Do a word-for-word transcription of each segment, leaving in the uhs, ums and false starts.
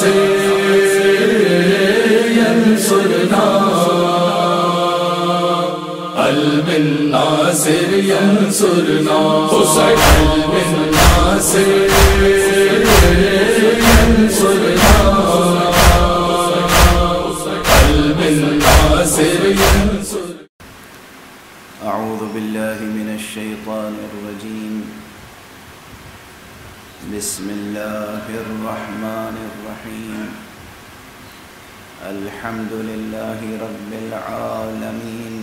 ينصرنا علم الناصر ينصرنا علم الناصر ينصرنا علم الناصر ينصرنا. أعوذ بالله من الشيطان الرجيم. بسم الله الرحمن الرحيم. الحمد لله رب العالمين،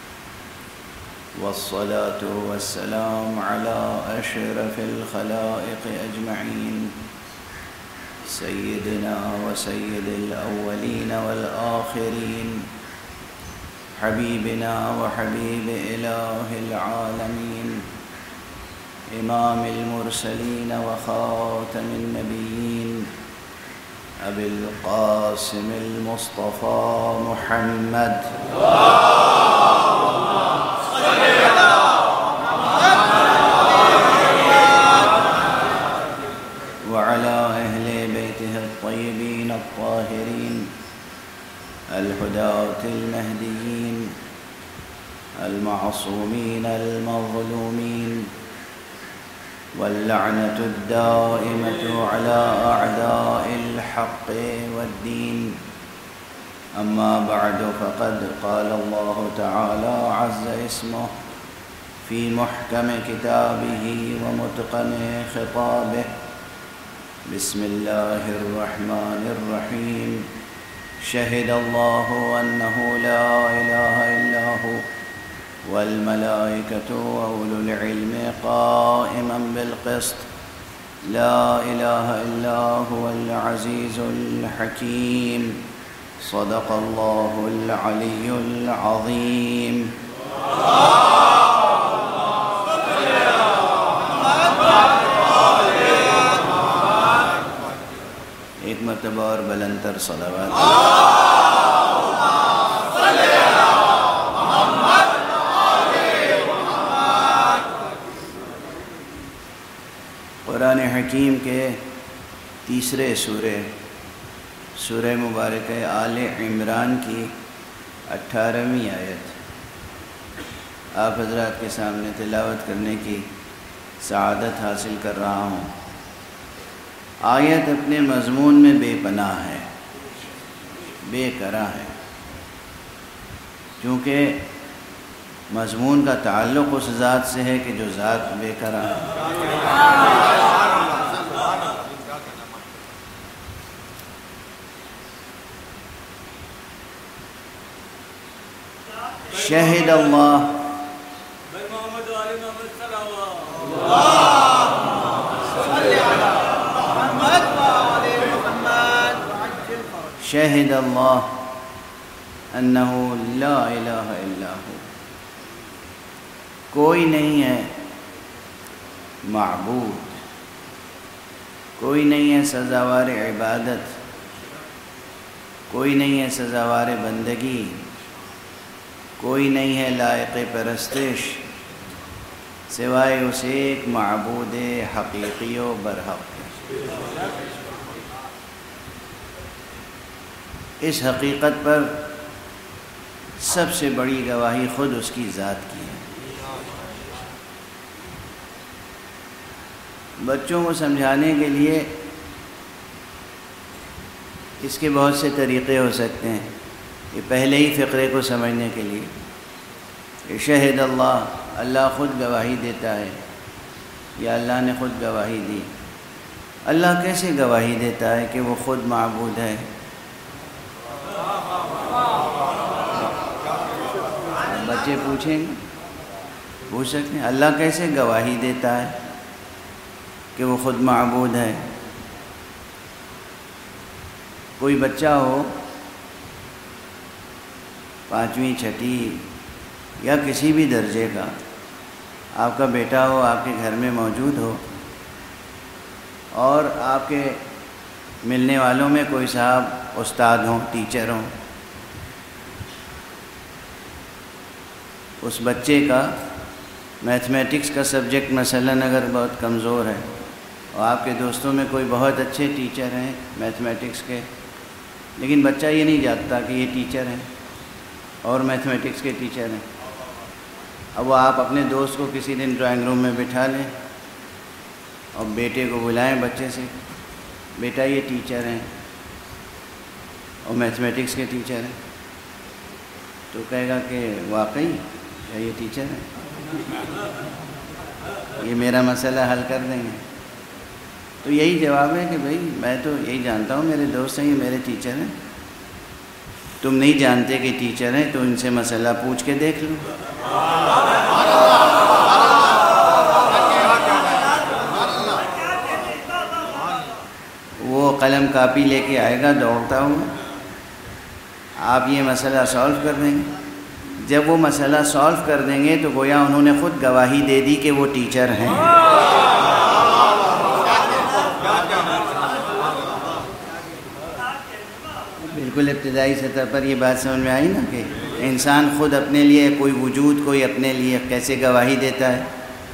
والصلاة والسلام على أشرف الخلائق أجمعين، سيدنا وسيد الأولين والآخرين، حبيبنا وحبيب إله العالمين، إمام المرسلين وخاتم النبيين، أبي القاسم المصطفى محمد وعلى أهل بيته الطيبين الطاهرين الهداة المهديين المعصومين المظلومين، واللعنة الدائمة على أعداء الحق والدين. أما بعد، فقد قال الله تعالى عز اسمه في محكم كتابه ومتقن خطابه. بسم الله الرحمن الرحيم. شهد الله أنه لا إله إلا هو والملائكة وأولو العلم قائما بالقسط. لا إله إلا هو العزيز الحكيم. صدق الله العلي العظيم. ایک مرتبہ اور بلندتر صلوات. قرآن حکیم کے تیسرے سورہ سورہ مبارکہ آل عمران کی اٹھارہویں آیت آپ حضرات کے سامنے تلاوت کرنے کی سعادت حاصل کر رہا ہوں. آیت اپنے مضمون میں بے پناہ ہے، بے کرا ہے، کیونکہ مضمون کا تعلق اس ذات سے ہے کہ جو ذات بے کرا ہے. شہد اللہ شہد اللہ انہ لا الہ الا ہو، کوئی نہیں ہے معبود، کوئی نہیں ہے سزاوار عبادت، کوئی نہیں ہے سزاوار بندگی، کوئی نہیں ہے لائق پرستش سوائے اس ایک معبود حقیقی و برحق. اس حقیقت پر سب سے بڑی گواہی خود اس کی ذات کی ہے. بچوں کو سمجھانے کے لیے اس کے بہت سے طریقے ہو سکتے ہیں. یہ پہلے ہی فقرے کو سمجھنے کے لیے شہد اللہ، اللہ خود گواہی دیتا ہے یا اللہ نے خود گواہی دی. اللہ کیسے گواہی دیتا ہے کہ وہ خود معبود ہے؟ بچے پوچھیں گے، پوچھ سکتے ہیں اللہ کیسے گواہی دیتا ہے کہ وہ خود معبود ہے؟ کوئی بچہ ہو پانچویں چھٹی یا کسی بھی درجے کا، آپ کا بیٹا ہو آپ کے گھر میں موجود ہو اور آپ کے ملنے والوں میں کوئی صاحب استاد ہوں، ٹیچر ہوں، اس بچے کا میتھمیٹکس کا سبجیکٹ مثلاً اگر بہت کمزور ہے اور آپ کے دوستوں میں کوئی بہت اچھے ٹیچر ہیں میتھمیٹکس کے، لیکن بچہ یہ نہیں جانتا کہ یہ ٹیچر ہیں اور میتھمیٹکس کے ٹیچر ہیں۔ اب وہ آپ اپنے دوست کو کسی دن ڈرائنگ روم میں بٹھا لیں اور بیٹے کو بلائیں بچے سے، بیٹا یہ ٹیچر ہیں اور میتھمیٹکس کے ٹیچر ہیں، تو کہے گا کہ واقعی کیا یہ ٹیچر ہیں، یہ میرا مسئلہ حل کر دیں گے؟ تو یہی جواب ہے کہ بھئی میں تو یہی جانتا ہوں میرے دوست ہیں، یہ میرے ٹیچر ہیں، تم نہیں جانتے کہ ٹیچر ہیں تو ان سے مسئلہ پوچھ کے دیکھ لو۔ وہ قلم کاپی لے کے آئے گا دوڑتا ہوا، آپ یہ مسئلہ سالو کر دیں گے۔ جب وہ مسئلہ سالو کر دیں گے تو گویا انہوں نے خود گواہی دے دی کہ وہ ٹیچر ہیں۔ بالکل ابتدائی سطح پر یہ بات سمجھ میں آئی نا کہ انسان خود اپنے لیے کوئی وجود، کوئی اپنے لیے کیسے گواہی دیتا ہے۔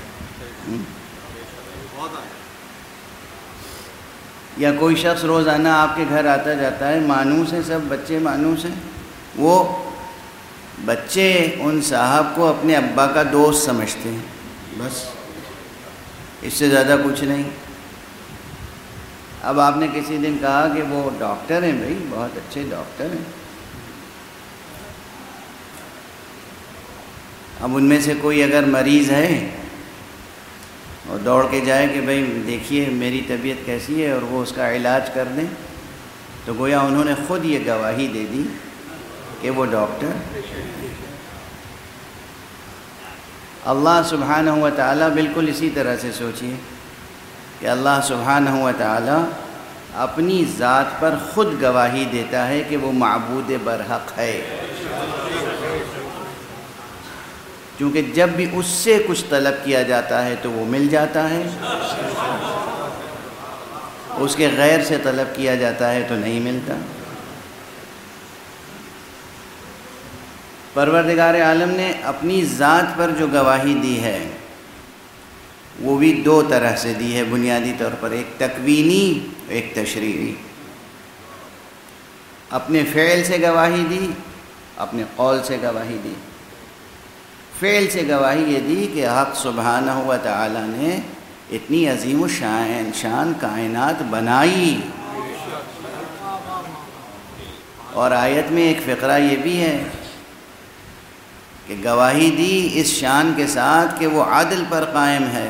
یا کوئی شخص روزانہ آپ کے گھر آتا جاتا ہے، مانوس ہیں، سب بچے مانوس ہیں، وہ بچے ان صاحب کو اپنے ابا کا دوست سمجھتے ہیں، بس اس سے زیادہ کچھ نہیں۔ اب آپ نے کسی دن کہا کہ وہ ڈاکٹر ہیں، بھائی بہت اچھے ڈاکٹر ہیں، اب ان میں سے کوئی اگر مریض ہے اور دوڑ کے جائے کہ بھائی دیکھیے میری طبیعت کیسی ہے اور وہ اس کا علاج کر دیں، تو گویا انہوں نے خود یہ گواہی دے دی کہ وہ ڈاکٹر۔ اللہ سبحانہ و تعالیٰ بالکل اسی طرح سے سوچیے کہ اللہ سبحانہ و تعالیٰ اپنی ذات پر خود گواہی دیتا ہے کہ وہ معبود برحق ہے، کیونکہ جب بھی اس سے کچھ طلب کیا جاتا ہے تو وہ مل جاتا ہے، اس کے غیر سے طلب کیا جاتا ہے تو نہیں ملتا۔ پروردگار عالم نے اپنی ذات پر جو گواہی دی ہے وہ بھی دو طرح سے دی ہے بنیادی طور پر، ایک تکوینی ایک تشریعی۔ اپنے فعل سے گواہی دی، اپنے قول سے گواہی دی۔ فعل سے گواہی یہ دی کہ حق سبحانہ و تعالی نے اتنی عظیم و شان شان کائنات بنائی، اور آیت میں ایک فقرہ یہ بھی ہے کہ گواہی دی اس شان کے ساتھ کہ وہ عدل پر قائم ہے،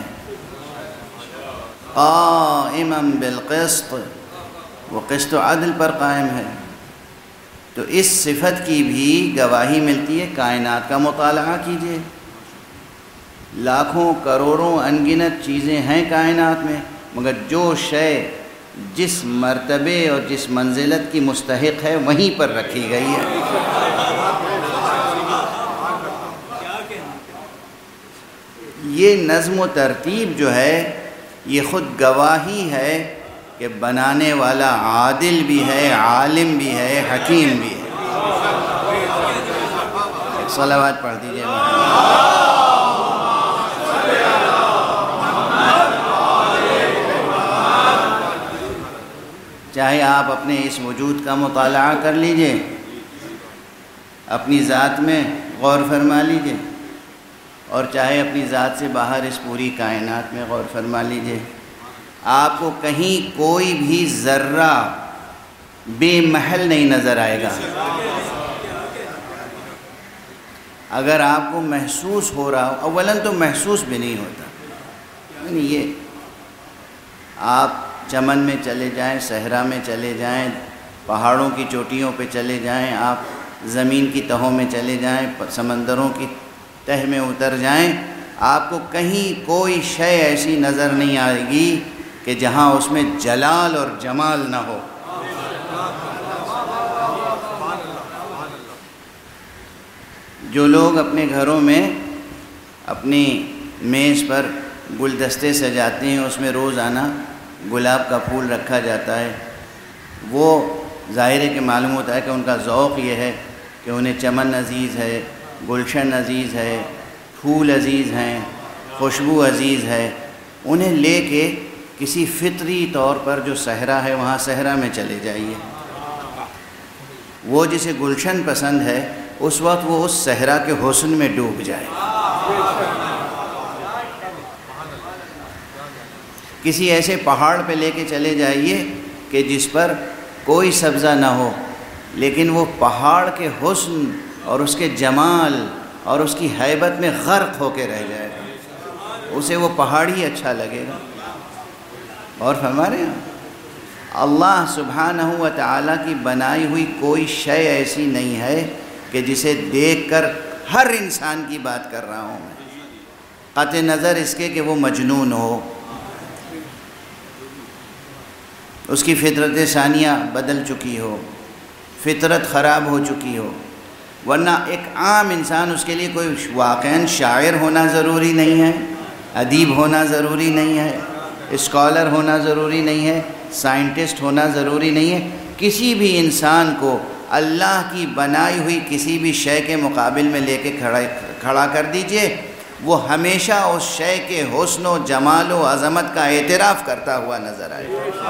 قائما بالقسط، وہ قسط و عدل پر قائم ہے۔ تو اس صفت کی بھی گواہی ملتی ہے۔ کائنات کا مطالعہ کیجئے، لاکھوں کروڑوں انگنت چیزیں ہیں کائنات میں، مگر جو شے جس مرتبے اور جس منزلت کی مستحق ہے وہیں پر رکھی گئی ہے۔ یہ نظم و ترتیب جو ہے یہ خود گواہی ہے کہ بنانے والا عادل بھی ہے، عالم بھی ہے، حکیم بھی ہے۔ ایک صلوات پڑھ دیجئے۔ چاہے آپ اپنے اس وجود کا مطالعہ کر لیجئے، اپنی ذات میں غور فرما لیجئے، اور چاہے اپنی ذات سے باہر اس پوری کائنات میں غور فرما لیجئے، آپ کو کہیں کوئی بھی ذرہ بے محل نہیں نظر آئے گا۔ اگر آپ کو محسوس ہو رہا ہو، اولاً تو محسوس بھی نہیں ہوتا، یعنی یہ آپ چمن میں چلے جائیں، صحرا میں چلے جائیں، پہاڑوں کی چوٹیوں پہ چلے جائیں، آپ زمین کی تہوں میں چلے جائیں، سمندروں کی تہ میں اتر جائیں، آپ کو کہیں کوئی شے ایسی نظر نہیں آئے گی کہ جہاں اس میں جلال اور جمال نہ ہو۔ جو لوگ اپنے گھروں میں اپنی میز پر گلدستے سجاتے ہیں، اس میں روزانہ گلاب کا پھول رکھا جاتا ہے، وہ ظاہر ہے کہ معلوم ہوتا ہے کہ ان کا ذوق یہ ہے کہ انہیں چمن عزیز ہے، گلشن عزیز ہے، پھول عزیز ہیں، خوشبو عزیز ہے، انہیں لے کے کسی فطری طور پر جو صحرا ہے وہاں صحرا میں چلے جائیے، وہ جسے گلشن پسند ہے اس وقت وہ اس صحرا کے حسن میں ڈوب جائے۔ کسی ایسے پہاڑ پہ لے کے چلے جائیے کہ جس پر کوئی سبزہ نہ ہو، لیکن وہ پہاڑ کے حسن اور اس کے جمال اور اس کی ہیبت میں غرق ہو کے رہ جائے گا، اسے وہ پہاڑ ہی اچھا لگے گا۔ اور فرما رہے ہیں اللہ سبحانہ و تعالیٰ کی بنائی ہوئی کوئی شے ایسی نہیں ہے کہ جسے دیکھ کر ہر انسان کی بات کر رہا ہوں میں، قطع نظر اس کے کہ وہ مجنون ہو، اس کی فطرت ثانیہ بدل چکی ہو، فطرت خراب ہو چکی ہو، ورنہ ایک عام انسان اس کے لیے کوئی واقعاً شاعر ہونا ضروری نہیں ہے، ادیب ہونا ضروری نہیں ہے، اسکالر ہونا ضروری نہیں ہے، سائنٹسٹ ہونا ضروری نہیں ہے۔ کسی بھی انسان کو اللہ کی بنائی ہوئی کسی بھی شے کے مقابل میں لے کے کھڑا کھڑا کر دیجئے، وہ ہمیشہ اس شے کے حسن و جمال و عظمت کا اعتراف کرتا ہوا نظر آئے گا۔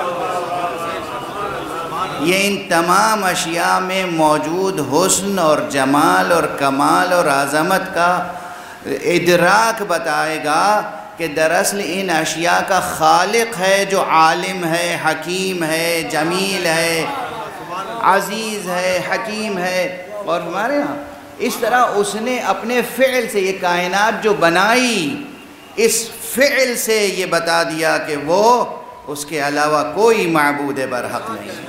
یہ ان تمام اشیاء میں موجود حسن اور جمال اور کمال اور عظمت کا ادراک بتائے گا کہ دراصل ان اشیاء کا خالق ہے جو عالم ہے، حکیم ہے، جمیل ہے، عزیز ہے، حکیم ہے۔ اور ہمارے ہاں اس طرح اس نے اپنے فعل سے یہ کائنات جو بنائی، اس فعل سے یہ بتا دیا کہ وہ اس کے علاوہ کوئی معبود برحق نہیں ہے۔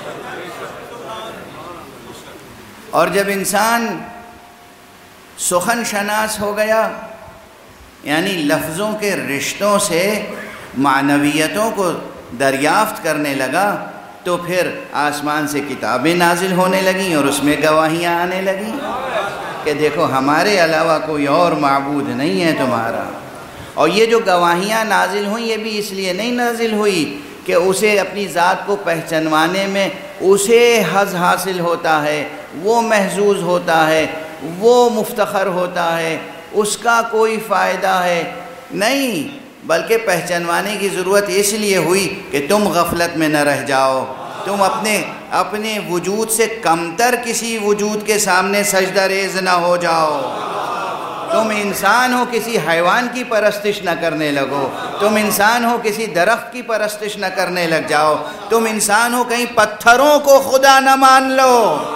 اور جب انسان سخن شناس ہو گیا، یعنی لفظوں کے رشتوں سے معنویتوں کو دریافت کرنے لگا، تو پھر آسمان سے کتابیں نازل ہونے لگیں اور اس میں گواہیاں آنے لگیں کہ دیکھو ہمارے علاوہ کوئی اور معبود نہیں ہے تمہارا۔ اور یہ جو گواہیاں نازل ہوئیں یہ بھی اس لیے نہیں نازل ہوئی کہ اسے اپنی ذات کو پہچانوانے میں اسے حظ حاصل ہوتا ہے، وہ محظوظ ہوتا ہے، وہ مفتخر ہوتا ہے، اس کا کوئی فائدہ ہے، نہیں، بلکہ پہچانوانے کی ضرورت اس لیے ہوئی کہ تم غفلت میں نہ رہ جاؤ، تم اپنے اپنے وجود سے کمتر کسی وجود کے سامنے سجدہ ریز نہ ہو جاؤ، تم انسان ہو کسی حیوان کی پرستش نہ کرنے لگو، تم انسان ہو کسی درخت کی پرستش نہ کرنے لگ جاؤ، تم انسان ہو کہیں پتھروں کو خدا نہ مان لو۔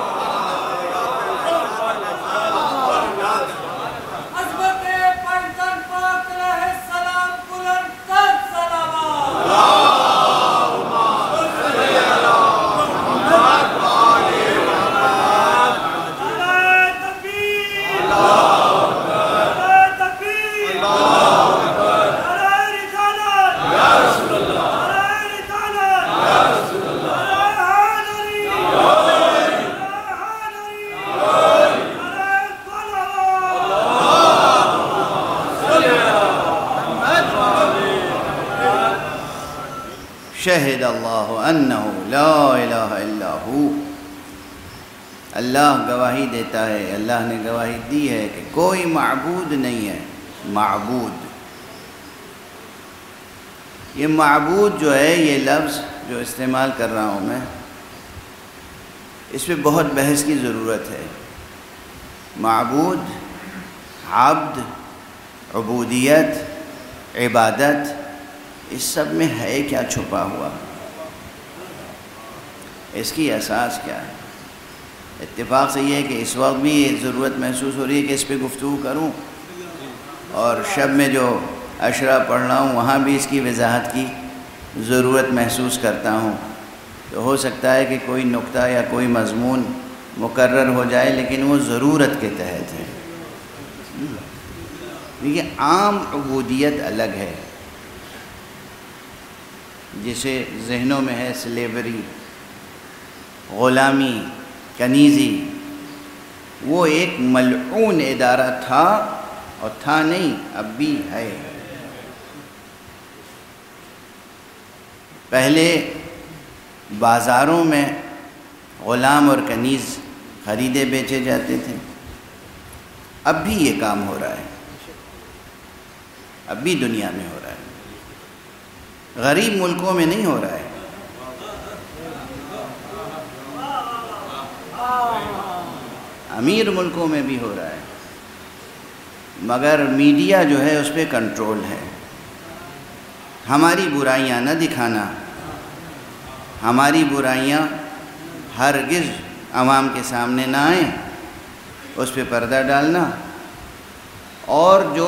شہد اللہ انہ لا الہ الا ہو، اللہ گواہی دیتا ہے، اللہ نے گواہی دی ہے کہ کوئی معبود نہیں ہے۔ معبود، یہ معبود جو ہے، یہ لفظ جو استعمال کر رہا ہوں میں، اس پہ بہت بحث کی ضرورت ہے۔ معبود، عبد، عبودیت، عبادت، اس سب میں ہے کیا چھپا ہوا، اس کی اساس کیا ہے؟ اتفاق سے یہ ہے کہ اس وقت بھی یہ ضرورت محسوس ہو رہی ہے کہ اس پہ گفتگو کروں، اور شب میں جو اشرا پڑھ رہا ہوں وہاں بھی اس کی وضاحت کی ضرورت محسوس کرتا ہوں۔ تو ہو سکتا ہے کہ کوئی نقطہ یا کوئی مضمون مقرر ہو جائے، لیکن وہ ضرورت کے تحت ہے۔ دیکھیے، عام عبودیت الگ ہے، جسے ذہنوں میں ہے سلیوری، غلامی، کنیزی، وہ ایک ملعون ادارہ تھا، اور تھا نہیں، اب بھی ہے۔ پہلے بازاروں میں غلام اور کنیز خریدے بیچے جاتے تھے، اب بھی یہ کام ہو رہا ہے، اب بھی دنیا میں ہو رہا ہے۔ غریب ملکوں میں نہیں ہو رہا ہے، امیر ملکوں میں بھی ہو رہا ہے، مگر میڈیا جو ہے اس پہ کنٹرول ہے۔ ہماری برائیاں نہ دکھانا، ہماری برائیاں ہرگز عوام کے سامنے نہ آئیں، اس پہ پردہ ڈالنا، اور جو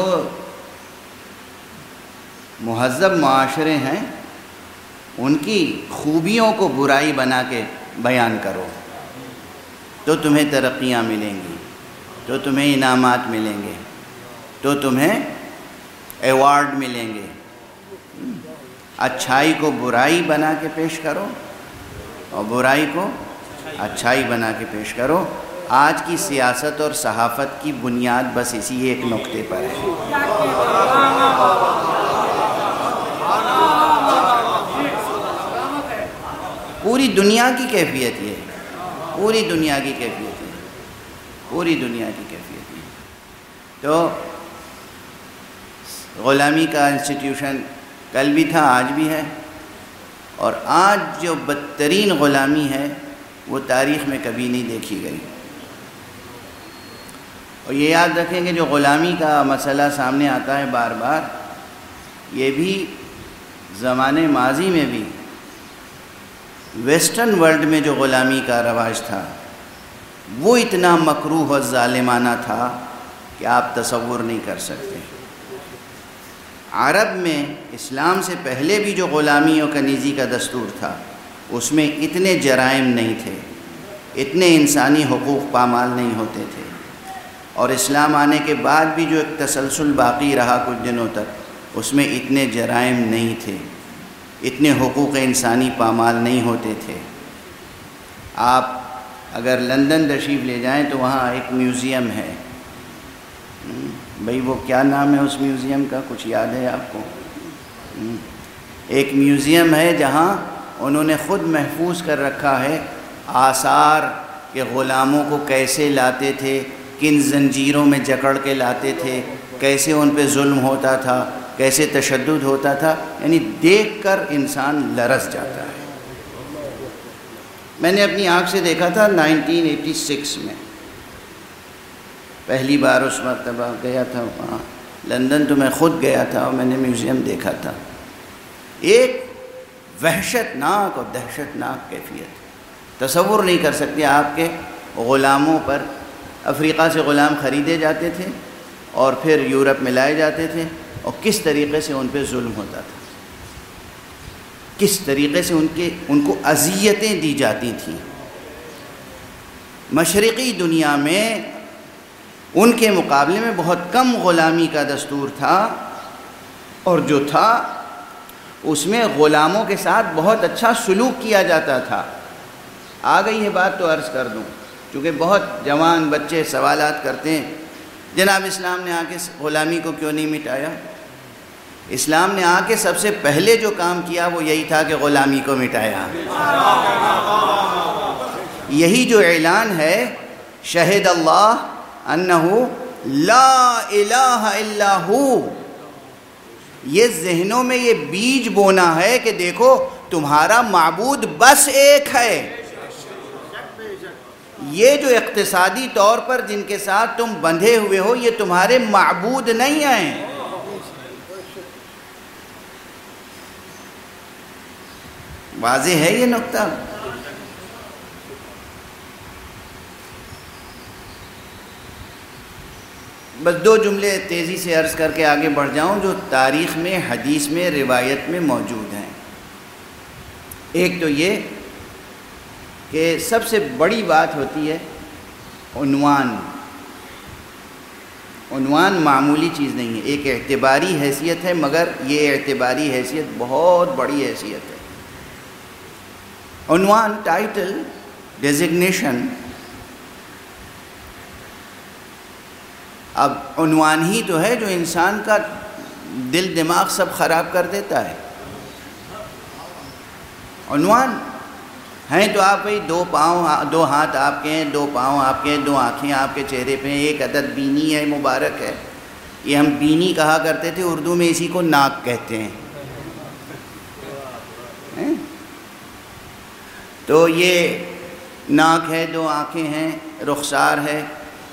مہذب معاشرے ہیں ان کی خوبیوں کو برائی بنا کے بیان کرو، تو تمہیں ترقیاں ملیں گی، تو تمہیں انعامات ملیں گے، تو تمہیں ایوارڈ ملیں گے۔ اچھائی کو برائی بنا کے پیش کرو اور برائی کو اچھائی بنا کے پیش کرو۔ آج کی سیاست اور صحافت کی بنیاد بس اسی ایک نقطے پر ہے۔ پوری دنیا کی کیفیت یہ ہے، پوری دنیا کی کیفیت یہ پوری دنیا کی کیفیت یہ تو غلامی کا انسٹیٹیوشن کل بھی تھا، آج بھی ہے، اور آج جو بدترین غلامی ہے وہ تاریخ میں کبھی نہیں دیکھی گئی۔ اور یہ یاد رکھیں کہ جو غلامی کا مسئلہ سامنے آتا ہے بار بار، یہ بھی زمانے ماضی میں بھی ویسٹرن ورلڈ میں جو غلامی کا رواج تھا وہ اتنا مکروہ و ظالمانہ تھا کہ آپ تصور نہیں کر سکتے۔ عرب میں اسلام سے پہلے بھی جو غلامی و کنیزی کا دستور تھا اس میں اتنے جرائم نہیں تھے، اتنے انسانی حقوق پامال نہیں ہوتے تھے، اور اسلام آنے کے بعد بھی جو ایک تسلسل باقی رہا کچھ دنوں تک، اس میں اتنے جرائم نہیں تھے، اتنے حقوق انسانی پامال نہیں ہوتے تھے۔ آپ اگر لندن تشریف لے جائیں تو وہاں ایک میوزیم ہے، بھئی وہ کیا نام ہے اس میوزیم کا، کچھ یاد ہے آپ کو؟ ایک میوزیم ہے جہاں انہوں نے خود محفوظ کر رکھا ہے آثار کہ غلاموں کو کیسے لاتے تھے، کن زنجیروں میں جکڑ کے لاتے تھے، کیسے ان پہ ظلم ہوتا تھا، کیسے تشدد ہوتا تھا، یعنی دیکھ کر انسان لرز جاتا ہے۔ میں نے اپنی آنکھ سے دیکھا تھا نائنٹین ایٹی سکس میں، پہلی بار اس مرتبہ گیا تھا وہاں لندن، تو میں خود گیا تھا اور میں نے میوزیم دیکھا تھا۔ ایک وحشت ناک اور دہشت ناک کیفیت، تصور نہیں کر سکتے آپ کے غلاموں پر، افریقہ سے غلام خریدے جاتے تھے اور پھر یورپ میں لائے جاتے تھے، اور کس طریقے سے ان پہ ظلم ہوتا تھا، کس طریقے سے ان کے ان کو اذیتیں دی جاتی تھیں۔ مشرقی دنیا میں ان کے مقابلے میں بہت کم غلامی کا دستور تھا، اور جو تھا اس میں غلاموں کے ساتھ بہت اچھا سلوک کیا جاتا تھا۔ آ گئی ہے بات تو عرض کر دوں، چونکہ بہت جوان بچے سوالات کرتے ہیں، جناب اسلام نے آ کے غلامی کو کیوں نہیں مٹایا؟ اسلام نے آ کے سب سے پہلے جو کام کیا وہ یہی تھا کہ غلامی کو مٹایا۔ یہی جو اعلان ہے، شہد اللہ انہو لا الہ الا ہو، یہ ذہنوں میں یہ بیج بونا ہے کہ دیکھو تمہارا معبود بس ایک ہے۔ یہ جو اقتصادی طور پر جن کے ساتھ تم بندھے ہوئے ہو یہ تمہارے معبود نہیں ہیں۔ واضح ہے یہ نقطہ؟ بس دو جملے تیزی سے عرض کر کے آگے بڑھ جاؤں جو تاریخ میں، حدیث میں، روایت میں موجود ہیں۔ ایک تو یہ کہ سب سے بڑی بات ہوتی ہے عنوان۔ عنوان معمولی چیز نہیں ہے، ایک اعتباری حیثیت ہے، مگر یہ اعتباری حیثیت بہت بڑی حیثیت ہے۔ عنوان، ٹائٹل، ڈیزگنیشن، اب عنوان ہی تو ہے جو انسان کا دل دماغ سب خراب کر دیتا ہے۔ عنوان ہیں تو آپ بھائی دو پاؤں، دو ہاتھ آپ کے ہیں، دو پاؤں آپ کے ہیں، دو آنکھیں آپ کے چہرے پہ ہیں، ایک عدد بینی ہے، مبارک ہے۔ یہ ہم بینی کہا کرتے تھے، اردو میں اسی کو ناک کہتے ہیں۔ تو یہ ناک ہے، دو آنکھیں ہیں، رخسار ہے،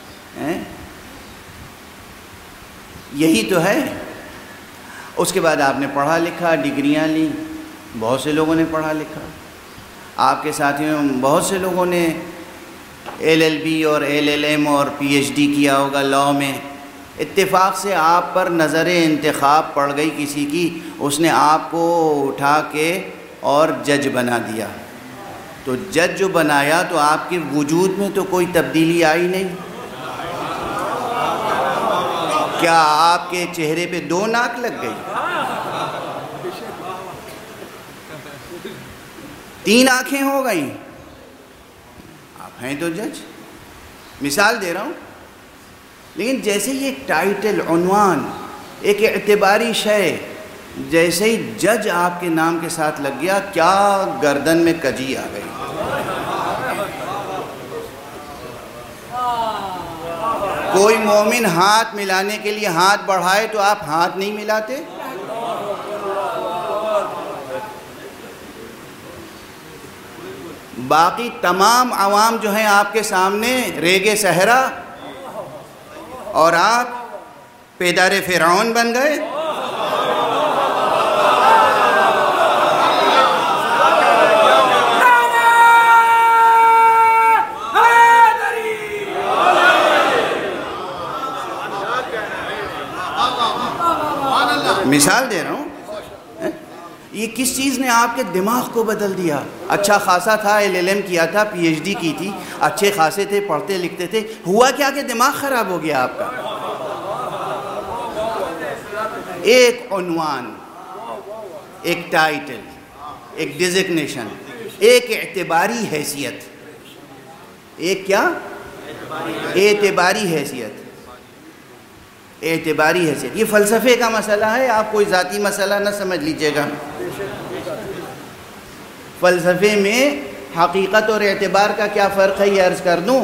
یہی تو ہے۔ اس کے بعد آپ نے پڑھا لکھا، ڈگریاں لیں، بہت سے لوگوں نے پڑھا لکھا، آپ کے ساتھیوں میں بہت سے لوگوں نے ایل ایل بی اور ایل ایل ایم اور پی ایچ ڈی کیا ہوگا لاء میں۔ اتفاق سے آپ پر نظر انتخاب پڑ گئی کسی کی، اس نے آپ کو اٹھا کے اور جج بنا دیا۔ تو جج جو بنایا تو آپ کے وجود میں تو کوئی تبدیلی آئی نہیں؟ کیا آپ کے چہرے پہ دو ناک لگ گئی؟ تین آنکھیں ہو گئیں؟ آپ ہیں تو جج، مثال دے رہا ہوں۔ لیکن جیسے یہ ایک ٹائٹل، عنوان، ایک اعتباری شے، جیسے ہی جج آپ کے نام کے ساتھ لگ گیا، کیا گردن میں کجی آ گئی۔ کوئی مومن ہاتھ ملانے کے لیے ہاتھ بڑھائے تو آپ ہاتھ نہیں ملاتے؟ باقی تمام عوام جو ہیں آپ کے سامنے ریگِ صحرا، اور آپ پیدار فرعون بن گئے۔ مثال دے رہا ہوں، یہ کس چیز نے آپ کے دماغ کو بدل دیا؟ اچھا خاصا تھا، ایل ایل ایم کیا تھا، پی ایچ ڈی کی تھی، اچھے خاصے تھے، پڑھتے لکھتے تھے، ہوا کیا کہ دماغ خراب ہو گیا آپ کا؟ ایک عنوان، ایک ٹائٹل، ایک ڈیزگنیشن، ایک اعتباری حیثیت، ایک کیا؟ اعتباری حیثیت، اعتباری حیثیت۔ یہ فلسفے کا مسئلہ ہے، آپ کوئی ذاتی مسئلہ نہ سمجھ لیجئے گا۔ فلسفے میں حقیقت اور اعتبار کا کیا فرق ہے یہ عرض کر دوں۔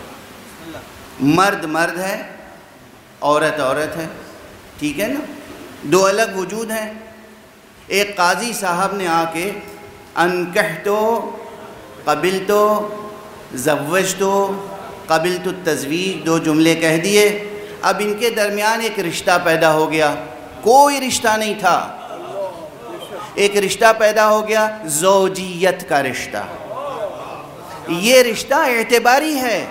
مرد مرد ہے، عورت عورت ہے، ٹھیک ہے نا، دو الگ وجود ہیں۔ ایک قاضی صاحب نے آ کے انکحتو قبلتو زوجتو قبلتو التزویج دو جملے کہہ دیے، اب ان کے درمیان ایک رشتہ پیدا ہو گیا۔ کوئی رشتہ نہیں تھا، ایک رشتہ پیدا ہو گیا، زوجیت کا رشتہ۔ یہ رشتہ اعتباری ہے،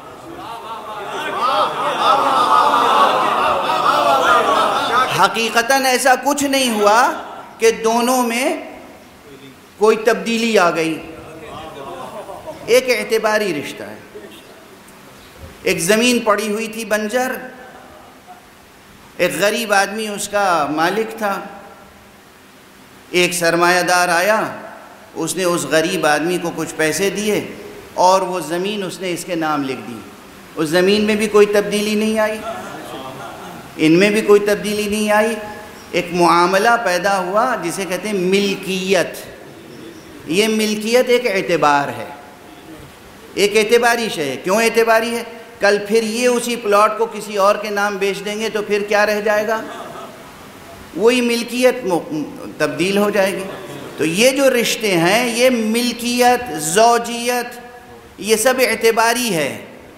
حقیقتاً ایسا کچھ نہیں ہوا کہ دونوں میں کوئی تبدیلی آ گئی، ایک اعتباری رشتہ ہے۔ ایک زمین پڑی ہوئی تھی بنجر، ایک غریب آدمی اس کا مالک تھا، ایک سرمایہ دار آیا، اس نے اس غریب آدمی کو کچھ پیسے دیے اور وہ زمین اس نے اس کے نام لکھ دی۔ اس زمین میں بھی کوئی تبدیلی نہیں آئی، ان میں بھی کوئی تبدیلی نہیں آئی، ایک معاملہ پیدا ہوا جسے کہتے ہیں ملکیت۔ یہ ملکیت ایک اعتبار ہے، ایک اعتباری شے ہے۔ کیوں اعتباری ہے؟ کل پھر یہ اسی پلاٹ کو کسی اور کے نام بیچ دیں گے تو پھر کیا رہ جائے گا؟ وہی ملکیت تبدیل ہو جائے گی۔ تو یہ جو رشتے ہیں، یہ ملکیت، زوجیت، یہ سب اعتباری ہے،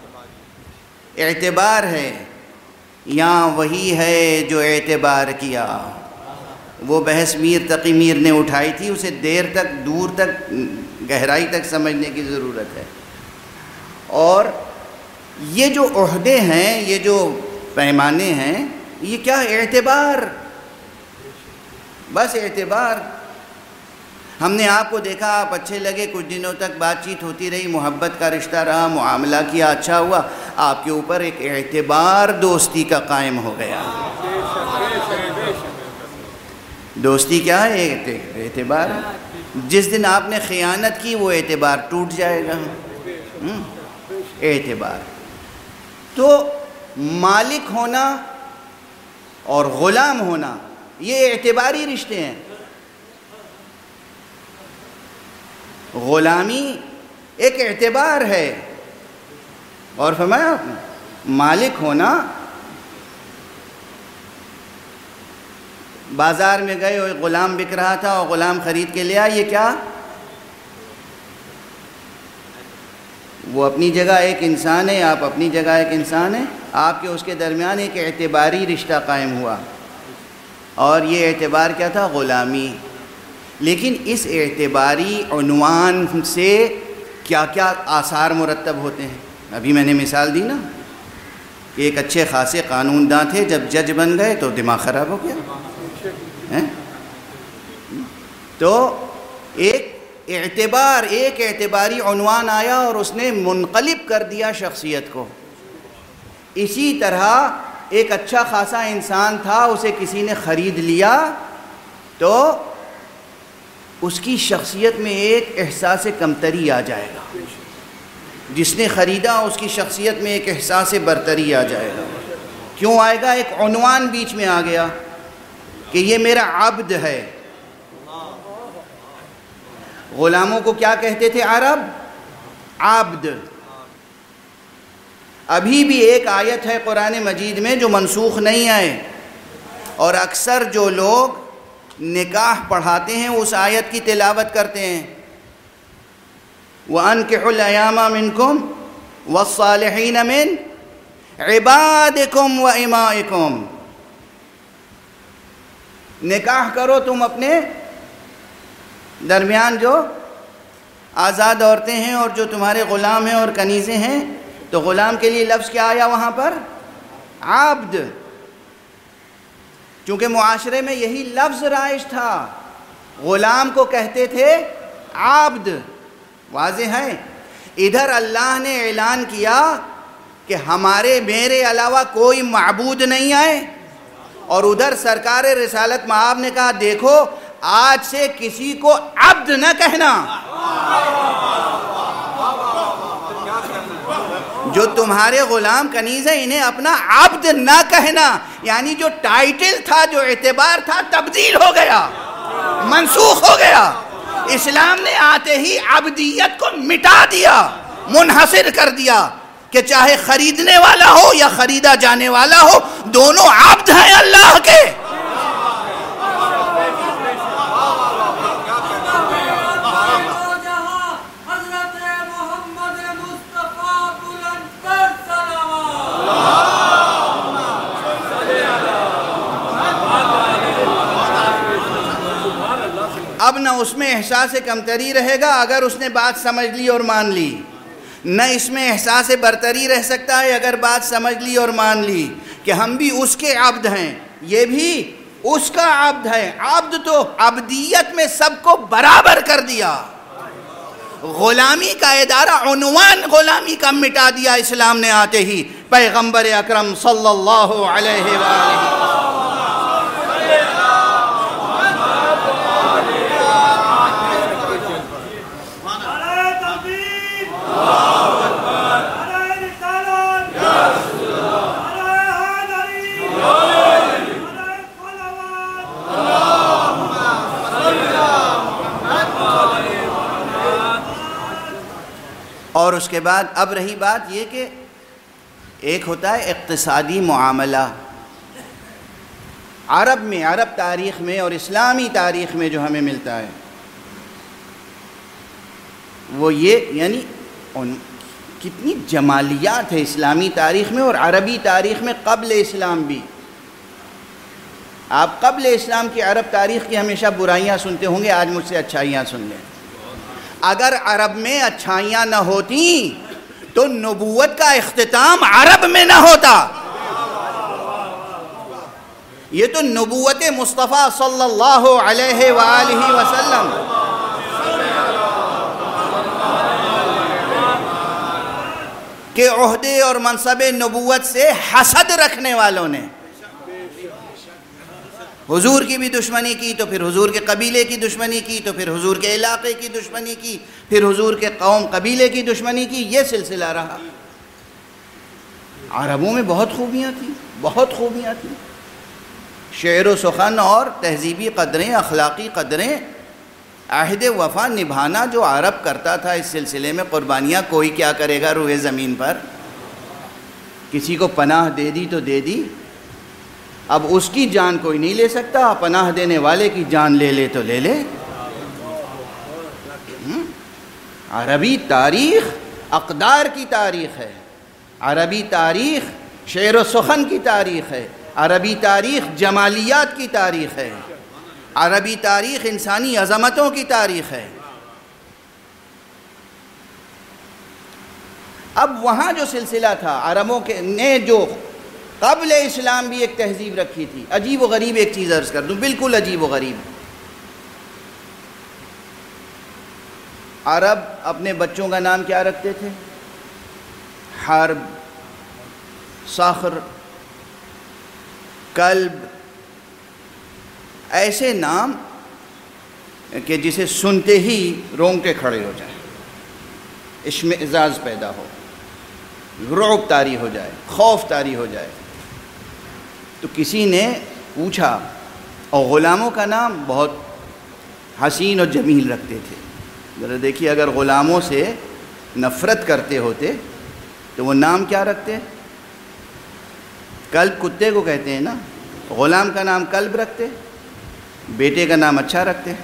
اعتبار ہے۔ یہاں وہی ہے جو اعتبار کیا۔ وہ بحث میر تقی میر نے اٹھائی تھی، اسے دیر تک، دور تک، گہرائی تک سمجھنے کی ضرورت ہے۔ اور یہ جو عہدے ہیں، یہ جو پیمانے ہیں، یہ کیا؟ اعتبار، بس اعتبار۔ ہم نے آپ کو دیکھا، آپ اچھے لگے، کچھ دنوں تک بات چیت ہوتی رہی، محبت کا رشتہ رہا، معاملہ کیا، اچھا ہوا، آپ کے اوپر ایک اعتبار دوستی کا قائم ہو گیا۔ دوستی کیا ہے؟ اعتبار۔ جس دن آپ نے خیانت کی وہ اعتبار ٹوٹ جائے گا۔ اعتبار۔ تو مالک ہونا اور غلام ہونا یہ اعتباری رشتے ہیں۔ غلامی ایک اعتبار ہے، اور فرمایا آپ نے مالک ہونا۔ بازار میں گئے اور غلام بک رہا تھا اور غلام خرید کے لے آیا، یہ کیا؟ وہ اپنی جگہ ایک انسان ہے، آپ اپنی جگہ ایک انسان ہیں، آپ کے اس کے درمیان ایک اعتباری رشتہ قائم ہوا، اور یہ اعتبار کیا تھا؟ غلامی۔ لیکن اس اعتباری عنوان سے کیا کیا آثار مرتب ہوتے ہیں؟ ابھی میں نے مثال دی نا کہ ایک اچھے خاصے قانون داں تھے، جب جج بن گئے تو دماغ خراب ہو گیا۔ تو ایک اعتبار، ایک اعتباری عنوان آیا اور اس نے منقلب کر دیا شخصیت کو۔ اسی طرح ایک اچھا خاصا انسان تھا، اسے کسی نے خرید لیا تو اس کی شخصیت میں ایک احساس کمتری آ جائے گا۔ جس نے خریدا اس کی شخصیت میں ایک احساس برتری آ جائے گا۔ کیوں آئے گا؟ ایک عنوان بیچ میں آ گیا کہ یہ میرا عبد ہے۔ غلاموں کو کیا کہتے تھے عرب؟ عبد۔ ابھی بھی ایک آیت ہے قرآن مجید میں جو منسوخ نہیں ہے، اور اکثر جو لوگ نکاح پڑھاتے ہیں اس آیت کی تلاوت کرتے ہیں، وَأَنْكِحُوا الْأَيَامَ مِنْكُمْ وَالصَّالِحِينَ مِنْ عِبَادِكُمْ وَإِمَائِكُمْ۔ نکاح کرو تم اپنے درمیان جو آزاد عورتیں ہیں اور جو تمہارے غلام ہیں اور کنیزیں ہیں۔ تو غلام کے لیے لفظ کیا آیا وہاں پر؟ عبد۔ چونکہ معاشرے میں یہی لفظ رائج تھا، غلام کو کہتے تھے عبد۔ واضح ہے؟ ادھر اللہ نے اعلان کیا کہ ہمارے میرے علاوہ کوئی معبود نہیں ہے، اور ادھر سرکار رسالت مآب نے کہا دیکھو آج سے کسی کو عبد نہ کہنا۔ جو تمہارے غلام کنیز ہیں انہیں اپنا عبد نہ کہنا، یعنی جو ٹائٹل تھا، جو اعتبار تھا، تبدیل ہو گیا، منسوخ ہو گیا۔ اسلام نے آتے ہی عبدیت کو مٹا دیا، منحصر کر دیا کہ چاہے خریدنے والا ہو یا خریدا جانے والا ہو، دونوں عبد ہیں اللہ کے۔ اب نہ اس میں احساس کمتری رہے گا اگر اس نے بات سمجھ لی اور مان لی، نہ اس میں احساس برتری رہ سکتا ہے اگر بات سمجھ لی اور مان لی کہ ہم بھی اس کے عبد ہیں، یہ بھی اس کا عبد ہے۔ عبد تو عبدیت میں سب کو برابر کر دیا۔ غلامی کا ادارہ، عنوان غلامی کا مٹا دیا اسلام نے آتے ہی، پیغمبر اکرم صلی اللہ علیہ وآلہ۔ اور اس کے بعد اب رہی بات یہ کہ ایک ہوتا ہے اقتصادی معاملہ۔ عرب میں، عرب تاریخ میں اور اسلامی تاریخ میں جو ہمیں ملتا ہے وہ یہ، یعنی ان کتنی جمالیات ہے اسلامی تاریخ میں اور عربی تاریخ میں قبل اسلام بھی۔ آپ قبل اسلام کی عرب تاریخ کی ہمیشہ برائیاں سنتے ہوں گے، آج مجھ سے اچھائیاں سن لیں۔ اگر عرب میں اچھائیاں نہ ہوتی تو نبوت کا اختتام عرب میں نہ ہوتا۔ یہ تو نبوت مصطفیٰ صلی اللہ علیہ وآلہ وسلم، کہ عہدے اور منصب نبوت سے حسد رکھنے والوں نے حضور کی بھی دشمنی کی، تو پھر حضور کے قبیلے کی دشمنی کی، تو پھر حضور کے علاقے کی دشمنی کی، پھر حضور کے قوم قبیلے کی دشمنی کی، یہ سلسلہ رہا۔ عربوں میں بہت خوبیاں تھیں، بہت خوبیاں تھیں، شعر و سخن اور تہذیبی قدریں، اخلاقی قدریں، عہد وفا نبھانا جو عرب کرتا تھا اس سلسلے میں قربانیاں کوئی کیا کرے گا روئے زمین پر۔ کسی کو پناہ دے دی تو دے دی، اب اس کی جان کوئی نہیں لے سکتا، پناہ دینے والے کی جان لے لے تو لے لے۔ عربی تاریخ اقدار کی تاریخ ہے، عربی تاریخ شعر و سخن کی تاریخ ہے، عربی تاریخ جمالیات کی تاریخ ہے، عربی تاریخ انسانی عظمتوں کی تاریخ ہے۔ اب وہاں جو سلسلہ تھا عربوں کے نے جو قبل اسلام بھی ایک تہذیب رکھی تھی، عجیب و غریب ایک چیز عرض کر دوں، بالکل عجیب و غریب۔ عرب اپنے بچوں کا نام کیا رکھتے تھے؟ حرب، صخر، کلب، ایسے نام کہ جسے سنتے ہی رونگٹے کھڑے ہو جائیں، اشمئزاز پیدا ہو، رعب طاری ہو جائے، خوف طاری ہو جائے۔ تو کسی نے پوچھا، اور غلاموں کا نام بہت حسین اور جمیل رکھتے تھے۔ ذرا دیکھیے، اگر غلاموں سے نفرت کرتے ہوتے تو وہ نام کیا رکھتے؟ کلب کتے کو کہتے ہیں نا، غلام کا نام کلب رکھتے، بیٹے کا نام اچھا رکھتے،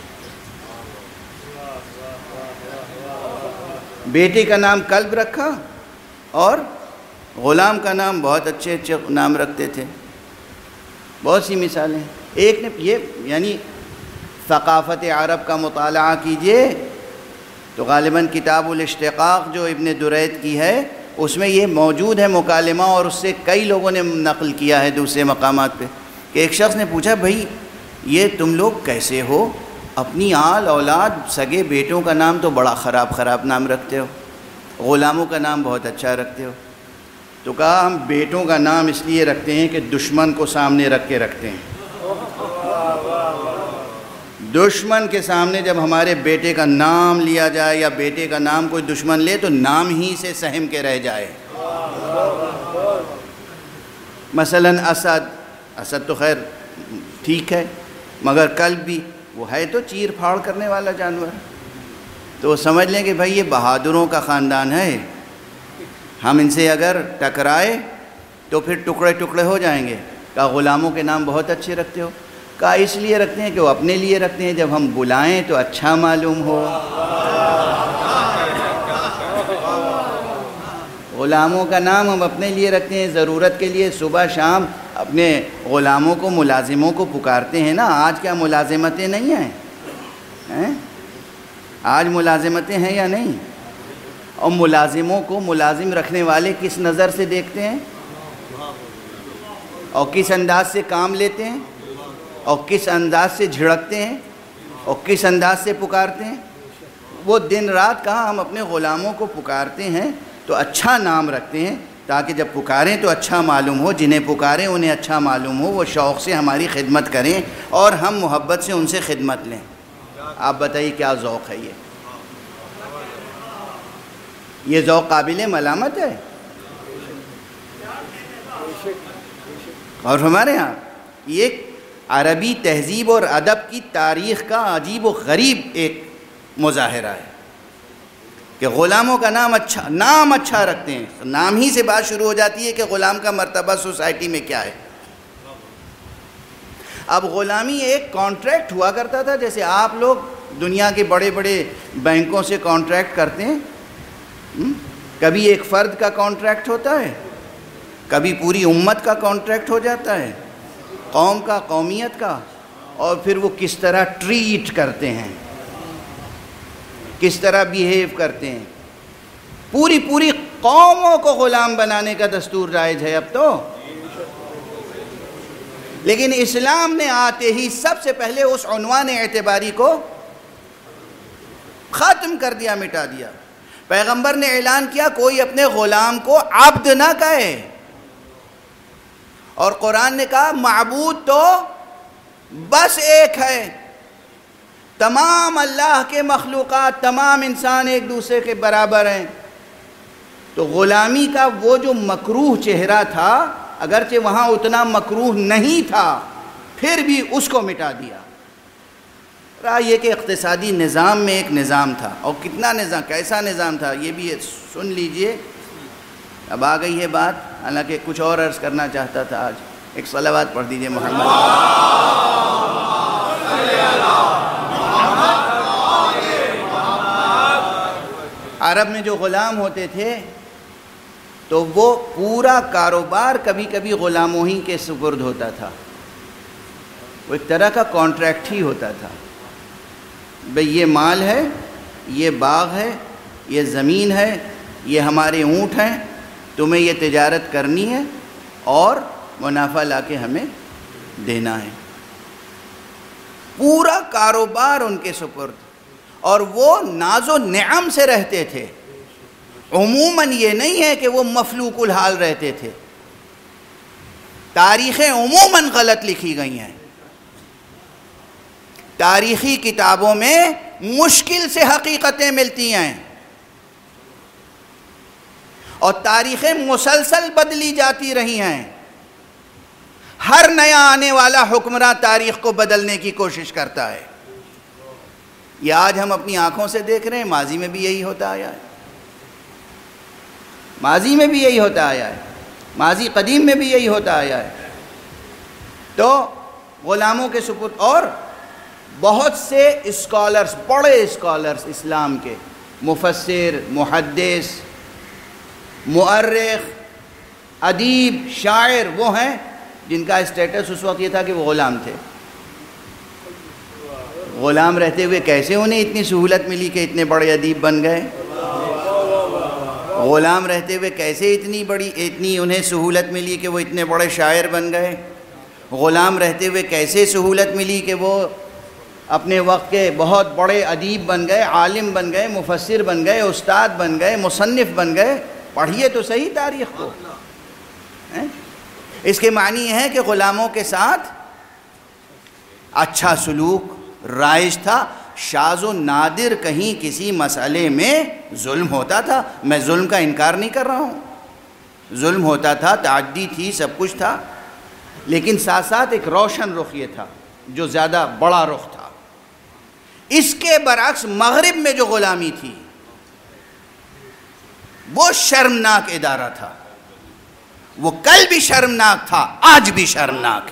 بیٹے کا نام کلب رکھا اور غلام کا نام بہت اچھے اچھے نام رکھتے تھے۔ بہت سی مثالیں۔ ایک نے یہ یعنی ثقافت عرب کا مطالعہ کیجئے تو غالباً کتاب الاشتقاق جو ابن درید کی ہے اس میں یہ موجود ہے مکالمہ، اور اس سے کئی لوگوں نے نقل کیا ہے دوسرے مقامات پہ، کہ ایک شخص نے پوچھا، بھائی یہ تم لوگ کیسے ہو، اپنی آل اولاد سگے بیٹوں کا نام تو بڑا خراب خراب نام رکھتے ہو، غلاموں کا نام بہت اچھا رکھتے ہو؟ تو کہا، ہم بیٹوں کا نام اس لیے رکھتے ہیں کہ دشمن کو سامنے رکھ کے رکھتے ہیں۔ دشمن کے سامنے جب ہمارے بیٹے کا نام لیا جائے یا بیٹے کا نام کوئی دشمن لے تو نام ہی سے سہم کے رہ جائے۔ مثلا اسد، اسد تو خیر ٹھیک ہے، مگر کلب بھی وہ ہے تو چیر پھاڑ کرنے والا جانور، تو وہ سمجھ لیں کہ بھائی یہ بہادروں کا خاندان ہے، ہم ان سے اگر ٹکرائے تو پھر ٹکڑے ٹکڑے ہو جائیں گے۔ کہا غلاموں کے نام بہت اچھے رکھتے ہو؟ کہا اس لیے رکھتے ہیں کہ وہ اپنے لیے رکھتے ہیں، جب ہم بلائیں تو اچھا معلوم ہو۔ غلاموں کا نام ہم اپنے لیے رکھتے ہیں، ضرورت کے لیے صبح شام اپنے غلاموں کو ملازموں کو پکارتے ہیں نا۔ آج کیا ملازمتیں نہیں ہیں؟ آج ملازمتیں ہیں یا نہیں؟ اور ملازموں کو ملازم رکھنے والے کس نظر سے دیکھتے ہیں، اور کس انداز سے کام لیتے ہیں، اور کس انداز سے جھڑکتے ہیں، اور کس انداز سے پکارتے ہیں؟ وہ دن رات کہاں ہم اپنے غلاموں کو پکارتے ہیں تو اچھا نام رکھتے ہیں تاکہ جب پکاریں تو اچھا معلوم ہو، جنہیں پکاریں انہیں اچھا معلوم ہو، وہ شوق سے ہماری خدمت کریں اور ہم محبت سے ان سے خدمت لیں۔ آپ بتائیے کیا ذوق ہے یہ؟ یہ ذوق قابل ملامت ہے؟ اور ہمارے ہاں یہ عربی تہذیب اور ادب کی تاریخ کا عجیب و غریب ایک مظاہرہ ہے کہ غلاموں کا نام اچھا نام اچھا رکھتے ہیں۔ نام ہی سے بات شروع ہو جاتی ہے کہ غلام کا مرتبہ سوسائٹی میں کیا ہے۔ اب غلامی ایک کانٹریکٹ ہوا کرتا تھا، جیسے آپ لوگ دنیا کے بڑے بڑے بینکوں سے کانٹریکٹ کرتے ہیں، کبھی ایک فرد کا کانٹریکٹ ہوتا ہے، کبھی پوری امت کا کانٹریکٹ ہو جاتا ہے، قوم کا، قومیت کا، اور پھر وہ کس طرح ٹریٹ کرتے ہیں، کس طرح بیہیو کرتے ہیں۔ پوری پوری قوموں کو غلام بنانے کا دستور رائج ہے اب تو، لیکن اسلام نے آتے ہی سب سے پہلے اس عنوان اعتباری کو ختم کر دیا، مٹا دیا۔ پیغمبر نے اعلان کیا کوئی اپنے غلام کو عبد نہ کہے، اور قرآن نے کہا معبود تو بس ایک ہے، تمام اللہ کے مخلوقات، تمام انسان ایک دوسرے کے برابر ہیں۔ تو غلامی کا وہ جو مکروہ چہرہ تھا، اگرچہ وہاں اتنا مکروہ نہیں تھا، پھر بھی اس کو مٹا دیا۔ رہا یہ کہ اقتصادی نظام میں ایک نظام تھا، اور کتنا نظام، کیسا نظام تھا یہ بھی سن لیجئے۔ اب آ گئی ہے بات، حالانکہ کچھ اور عرض کرنا چاہتا تھا آج۔ ایک صلوات پڑھ دیجئے محمد۔ عرب میں جو غلام ہوتے تھے تو وہ پورا کاروبار کبھی کبھی غلاموں ہی کے سپرد ہوتا تھا، وہ ایک طرح کا کانٹریکٹ ہی ہوتا تھا، بھئی یہ مال ہے، یہ باغ ہے، یہ زمین ہے، یہ ہمارے اونٹ ہیں، تمہیں یہ تجارت کرنی ہے اور منافع لا کے ہمیں دینا ہے۔ پورا کاروبار ان کے سپرد، اور وہ ناز و نعم سے رہتے تھے۔ عموماً یہ نہیں ہے کہ وہ مفلوق الحال رہتے تھے، تاریخیں عموماً غلط لکھی گئی ہیں، تاریخی کتابوں میں مشکل سے حقیقتیں ملتی ہیں، اور تاریخیں مسلسل بدلی جاتی رہی ہیں۔ ہر نیا آنے والا حکمراں تاریخ کو بدلنے کی کوشش کرتا ہے۔ یہ آج ہم اپنی آنکھوں سے دیکھ رہے ہیں، ماضی میں بھی یہی ہوتا آیا ہے، ماضی میں بھی یہی ہوتا آیا ہے، ماضی قدیم میں بھی یہی ہوتا آیا ہے۔ تو غلاموں کے سپرد، اور بہت سے اسکالرز، بڑے اسکالرز اسلام کے، مفسر، محدث، مؤرخ، ادیب، شاعر، وہ ہیں جن کا اسٹیٹس اس وقت یہ تھا کہ وہ غلام تھے۔ غلام رہتے ہوئے کیسے انہیں اتنی سہولت ملی کہ اتنے بڑے ادیب بن گئے؟ غلام رہتے ہوئے کیسے اتنی بڑی اتنی انہیں سہولت ملی کہ وہ اتنے بڑے شاعر بن گئے؟ غلام رہتے ہوئے کیسے سہولت ملی کہ وہ اپنے وقت کے بہت بڑے ادیب بن گئے، عالم بن گئے، مفسر بن گئے، استاد بن گئے، مصنف بن گئے؟ پڑھیے تو صحیح تاریخ کو۔ اس کے معنی یہ ہے کہ غلاموں کے ساتھ اچھا سلوک رائج تھا، شاذ و نادر کہیں کسی مسئلے میں ظلم ہوتا تھا، میں ظلم کا انکار نہیں کر رہا ہوں، ظلم ہوتا تھا، تعدی تھی، سب کچھ تھا، لیکن ساتھ ساتھ ایک روشن رخ یہ تھا جو زیادہ بڑا رخ تھا۔ اس کے برعکس مغرب میں جو غلامی تھی وہ شرمناک ادارہ تھا، وہ کل بھی شرمناک تھا، آج بھی شرمناک ہے۔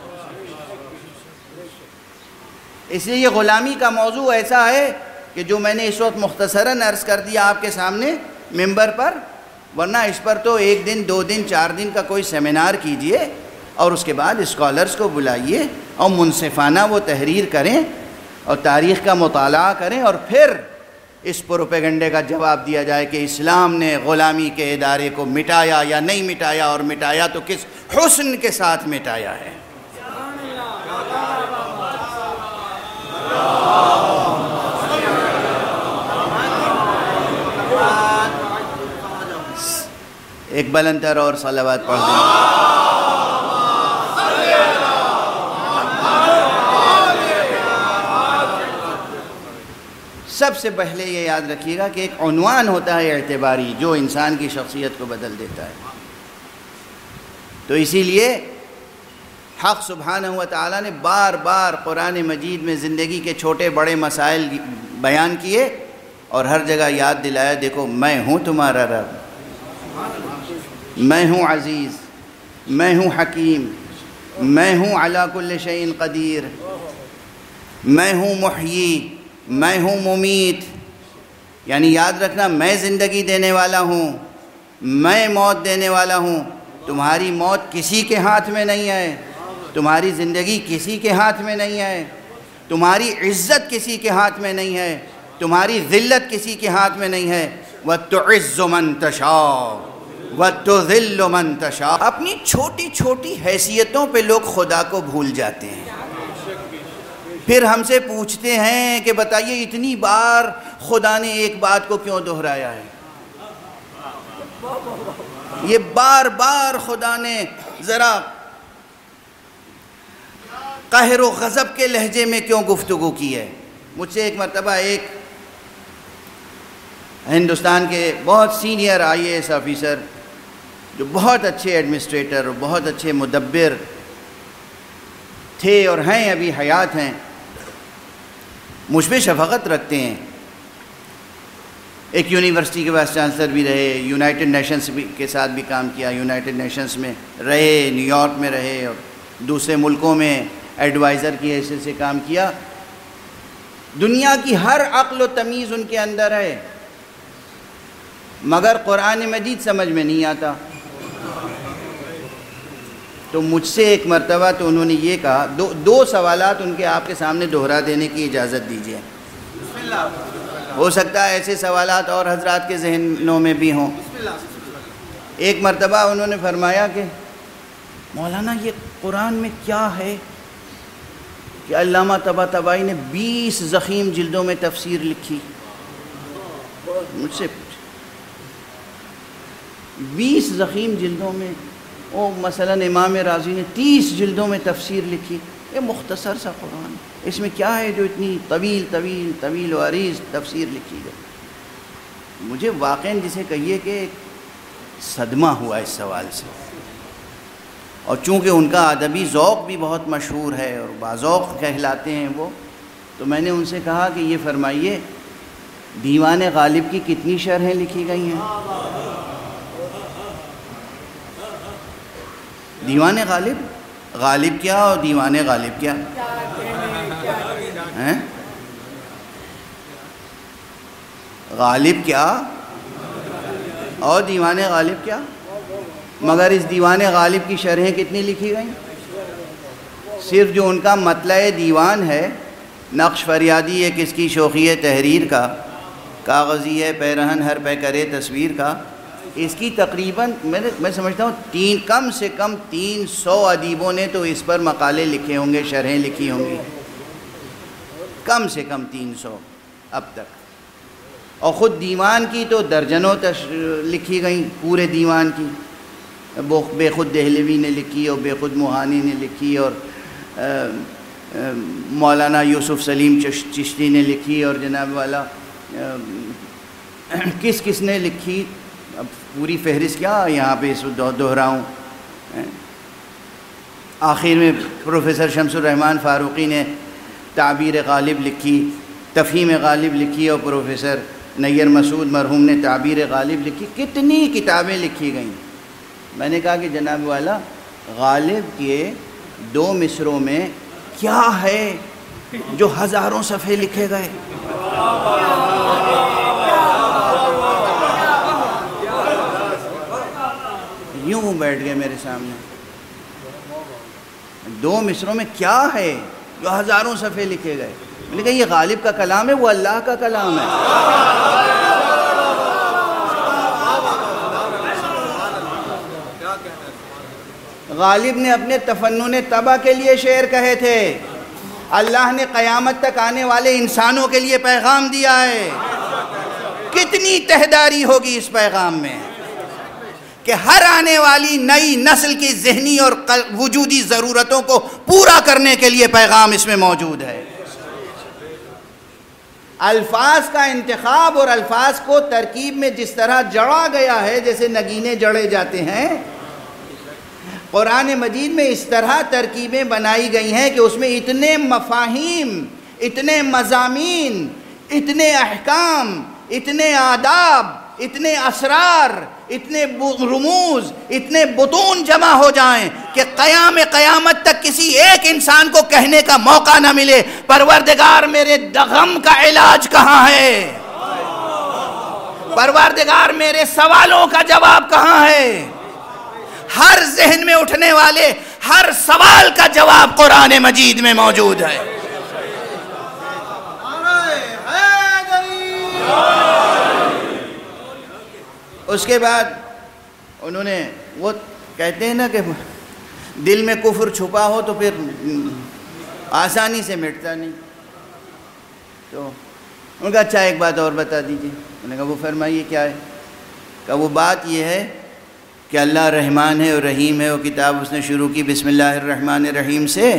اس لیے یہ غلامی کا موضوع ایسا ہے کہ جو میں نے اس وقت مختصراً عرض کر دیا آپ کے سامنے ممبر پر، ورنہ اس پر تو ایک دن، دو دن، چار دن کا کوئی سیمینار کیجئے اور اس کے بعد اسکالرز کو بلائیے اور منصفانہ وہ تحریر کریں اور تاریخ کا مطالعہ کریں، اور پھر اس پروپیگنڈے کا جواب دیا جائے کہ اسلام نے غلامی کے ادارے کو مٹایا یا نہیں مٹایا، اور مٹایا تو کس حسن کے ساتھ مٹایا ہے۔ ایک بلندر اور صلوات پڑھ دیں۔ سب سے پہلے یہ یاد رکھیے گا کہ ایک عنوان ہوتا ہے اعتباری جو انسان کی شخصیت کو بدل دیتا ہے۔ تو اسی لیے حق سبحانہ و تعالیٰ نے بار بار قرآن مجید میں زندگی کے چھوٹے بڑے مسائل بیان کیے اور ہر جگہ یاد دلایا، دیکھو میں ہوں تمہارا رب، میں ہوں عزیز، میں ہوں حکیم، میں ہوں علی کل شیء قدیر، میں ہوں محیی، میں ہوں ممیت، یعنی یاد رکھنا میں زندگی دینے والا ہوں، میں موت دینے والا ہوں۔ تمہاری موت کسی کے ہاتھ میں نہیں ہے، تمہاری زندگی کسی کے ہاتھ میں نہیں ہے، تمہاری عزت کسی کے ہاتھ میں نہیں ہے، تمہاری ذلت کسی کے ہاتھ میں نہیں ہے۔ وَتُعِزُّ مَن تَشَاءُ وَتُذِلُّ مَن تَشَاءُ۔ اپنی چھوٹی چھوٹی حیثیتوں پہ لوگ خدا کو بھول جاتے ہیں، پھر ہم سے پوچھتے ہیں کہ بتائیے اتنی بار خدا نے ایک بات کو کیوں دہرایا ہے، یہ بار بار خدا نے ذرا قہر و غضب کے لہجے میں کیوں گفتگو کی ہے۔ مجھ سے ایک مرتبہ ایک ہندوستان کے بہت senior I A S officer جو بہت اچھے ایڈمنسٹریٹر اور بہت اچھے مدبر تھے اور ہیں، ابھی حیات ہیں، مجھ پہ شفقت رکھتے ہیں۔ ایک یونیورسٹی کے وائس چانسلر بھی رہے، یونائٹڈ نیشنز کے ساتھ بھی کام کیا، یونائٹڈ نیشنز میں رہے، نیو یارک میں رہے اور دوسرے ملکوں میں ایڈوائزر کی حیثیت سے کام کیا۔ دنیا کی ہر عقل و تمیز ان کے اندر ہے، مگر قرآن مجید سمجھ میں نہیں آتا۔ تو مجھ سے ایک مرتبہ تو انہوں نے یہ کہا، دو دو سوالات ان کے آپ کے سامنے دہرا دینے کی اجازت دیجیے، ہو سکتا ہے ایسے سوالات اور حضرات کے ذہنوں میں بھی ہوں۔ ایک مرتبہ انہوں نے فرمایا کہ مولانا یہ قرآن میں کیا ہے کہ علامہ طباطبائی نے بیس ضخیم جلدوں میں تفسیر لکھی؟ مجھ سے پوچھ بیس ضخیم جلدوں میں، او مثلا امام راضی نے تیس جلدوں میں تفسیر لکھی، یہ مختصر سا قرآن، اس میں کیا ہے جو اتنی طویل طویل طویل و عریض تفسیر لکھی گئی؟ مجھے واقعاً جسے کہیے کہ صدمہ ہوا اس سوال سے، اور چونکہ ان کا ادبی ذوق بھی بہت مشہور ہے اور باذوق کہلاتے ہیں وہ، تو میں نے ان سے کہا کہ یہ فرمائیے دیوان غالب کی کتنی شرحیں لکھی گئی ہیں؟ دیوان غالب، غالب کیا اور دیوان غالب کیا ہیں؟ غالب کیا اور دیوان غالب کیا؟ مگر اس دیوان غالب کی شرحیں کتنی لکھی گئیں؟ صرف جو ان کا مطلع دیوان ہے، نقش فریادی ہے کس کی شوخی تحریر کا، کاغذی ہے پیرہن ہر پہ کرے تصویر کا، اس کی تقریباً میں میں سمجھتا ہوں تین کم سے کم تین سو ادیبوں نے تو اس پر مقالے لکھے ہوں گے، شرحیں لکھی ہوں گی، کم سے کم تین سو اب تک۔ اور خود دیوان کی تو درجنوں تش لکھی گئیں، پورے دیوان کی، بے خود دہلوی نے لکھی اور بے خود موہانی نے لکھی اور مولانا یوسف سلیم چشتی نے لکھی اور جناب والا کس کس نے لکھی، اب پوری فہرست کیا یہاں پہ اس دہراؤں۔ آخر میں پروفیسر شمس الرحمن فاروقی نے تعبیر غالب لکھی، تفہیم غالب لکھی، اور پروفیسر نیر مسعود مرحوم نے تعبیر غالب لکھی، کتنی کتابیں لکھی گئیں۔ میں نے کہا کہ جناب والا غالب کے دو مصروں میں کیا ہے جو ہزاروں صفحے لکھے گئے؟ یوں بیٹھ گئے میرے سامنے، دو مصروں میں کیا ہے جو ہزاروں صفحے لکھے گئے؟ میں نے کہا یہ غالب کا کلام ہے، وہ اللہ کا کلام ہے۔ غالب نے اپنے تفنن طبع کے لیے شعر کہے تھے، اللہ نے قیامت تک آنے والے انسانوں کے لیے پیغام دیا ہے۔ کتنی تہداری ہوگی اس پیغام میں کہ ہر آنے والی نئی نسل کی ذہنی اور وجودی ضرورتوں کو پورا کرنے کے لیے پیغام اس میں موجود ہے۔ الفاظ کا انتخاب اور الفاظ کو ترکیب میں جس طرح جڑا گیا ہے، جیسے نگینے جڑے جاتے ہیں، قرآن مجید میں اس طرح ترکیبیں بنائی گئی ہیں کہ اس میں اتنے مفاہیم، اتنے مضامین، اتنے احکام، اتنے آداب، اتنے اسرار، اتنے رموز، اتنے بطون جمع ہو جائیں کہ قیام قیامت تک کسی ایک انسان کو کہنے کا موقع نہ ملے پروردگار میرے غم کا علاج کہاں ہے، پروردگار میرے سوالوں کا جواب کہاں ہے۔ ہر ذہن میں اٹھنے والے ہر سوال کا جواب قرآن مجید میں موجود ہے۔ اس کے بعد انہوں نے وہ کہتے ہیں نا کہ دل میں کفر چھپا ہو تو پھر آسانی سے مٹتا نہیں، تو ان کا اچھا ایک بات اور بتا دیجیے۔ انہوں نے کہا وہ فرمائیے کیا ہے؟ کہ وہ بات یہ ہے کہ اللہ رحمان ہے اور رحیم ہے، وہ کتاب اس نے شروع کی بسم اللہ الرحمن الرحیم سے،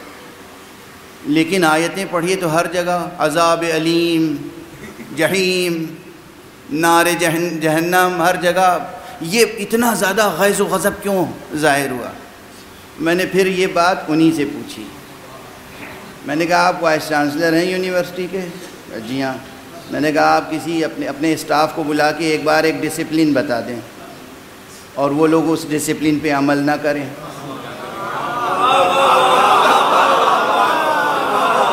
لیکن آیتیں پڑھیے تو ہر جگہ عذاب علیم، جہیم، نار جہنم، ہر جگہ یہ اتنا زیادہ غیظ و غضب کیوں ظاہر ہوا؟ میں نے پھر یہ بات انہی سے پوچھی۔ میں نے کہا آپ وائس چانسلر ہیں یونیورسٹی کے؟ جی ہاں۔ میں نے کہا آپ کسی اپنے اپنے اسٹاف کو بلا کے ایک بار ایک ڈسپلن بتا دیں اور وہ لوگ اس ڈسپلن پہ عمل نہ کریں۔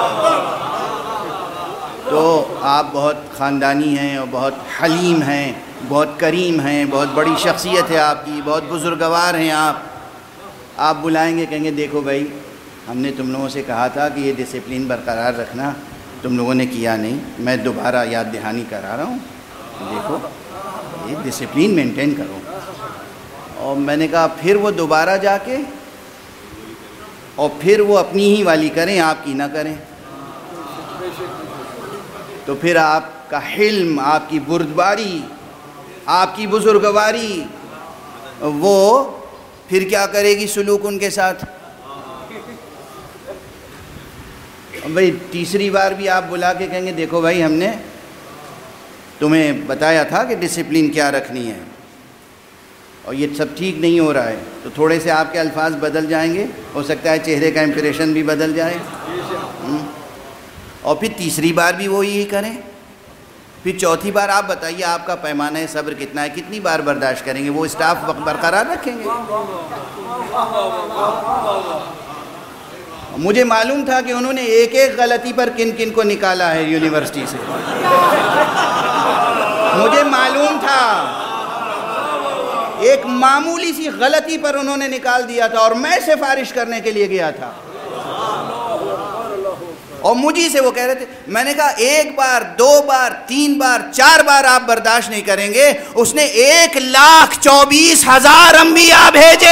تو آپ بہت خاندانی ہیں اور بہت حلیم ہیں، بہت کریم ہیں، بہت بڑی شخصیت ہے آپ کی، بہت بزرگوار ہیں آپ آپ بلائیں گے، کہیں گے دیکھو بھائی ہم نے تم لوگوں سے کہا تھا کہ یہ ڈسپلن برقرار رکھنا، تم لوگوں نے کیا نہیں، میں دوبارہ یاد دہانی کرا رہا ہوں، دیکھو یہ ڈسپلن مینٹین کرو۔ اور میں نے کہا پھر وہ دوبارہ جا کے اور پھر وہ اپنی ہی والی کریں، آپ کی نہ کریں، تو پھر آپ کا حلم، آپ کی بردباری، آپ کی بزرگواری وہ پھر کیا کرے گی سلوک ان کے ساتھ؟ بھائی تیسری بار بھی آپ بلا کے کہیں گے دیکھو بھائی ہم نے تمہیں بتایا تھا کہ ڈسپلن کیا رکھنی ہے اور یہ سب ٹھیک نہیں ہو رہا ہے، تو تھوڑے سے آپ کے الفاظ بدل جائیں گے، ہو سکتا ہے چہرے کا امپریشن بھی بدل جائے، اور پھر تیسری بار بھی وہ یہی کریں، پھر چوتھی بار آپ بتائیے آپ کا پیمانہ صبر کتنا ہے، کتنی بار برداشت کریں گے؟ وہ اسٹاف برقرار رکھیں گے؟ مجھے معلوم تھا کہ انہوں نے ایک ایک غلطی پر کن کن کو نکالا ہے یونیورسٹی سے، مجھے معلوم تھا ایک معمولی سی غلطی پر انہوں نے نکال دیا تھا اور میں سفارش کرنے کے لیے گیا تھا، اور مجھے سے وہ کہہ رہے تھے، میں نے کہا ایک بار، دو بار، تین بار، چار بار آپ برداشت نہیں کریں گے، اس نے ایک لاکھ چوبیس ہزار انبیاء بھیجے،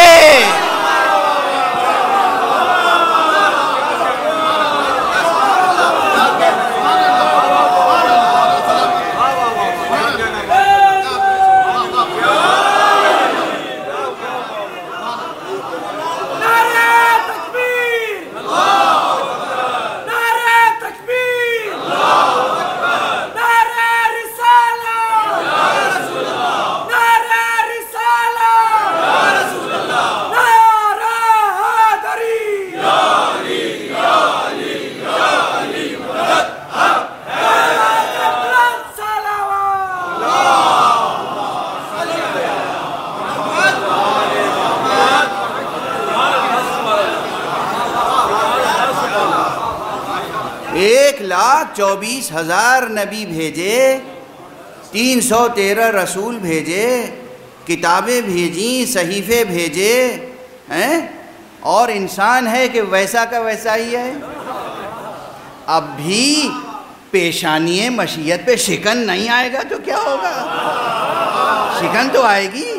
ایک لاکھ چوبیس ہزار نبی بھیجے، تین سو تیرہ رسول بھیجے، کتابیں بھیجیں، صحیفے بھیجے ہیں، اور انسان ہے کہ ویسا کا ویسا ہی ہے۔ اب بھی پیشانی مشیت پہ شکن نہیں آئے گا تو کیا ہوگا؟ شکن تو آئے گی،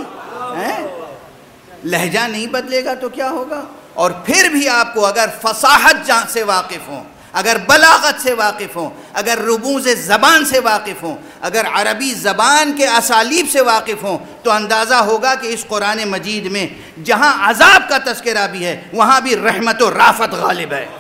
لہجہ نہیں بدلے گا تو کیا ہوگا؟ اور پھر بھی آپ کو اگر فصاحت جان سے واقف ہوں، اگر بلاغت سے واقف ہوں، اگر ربوز زبان سے واقف ہوں، اگر عربی زبان کے اسالیب سے واقف ہوں، تو اندازہ ہوگا کہ اس قرآن مجید میں جہاں عذاب کا تذکرہ بھی ہے وہاں بھی رحمت و رافت غالب ہے۔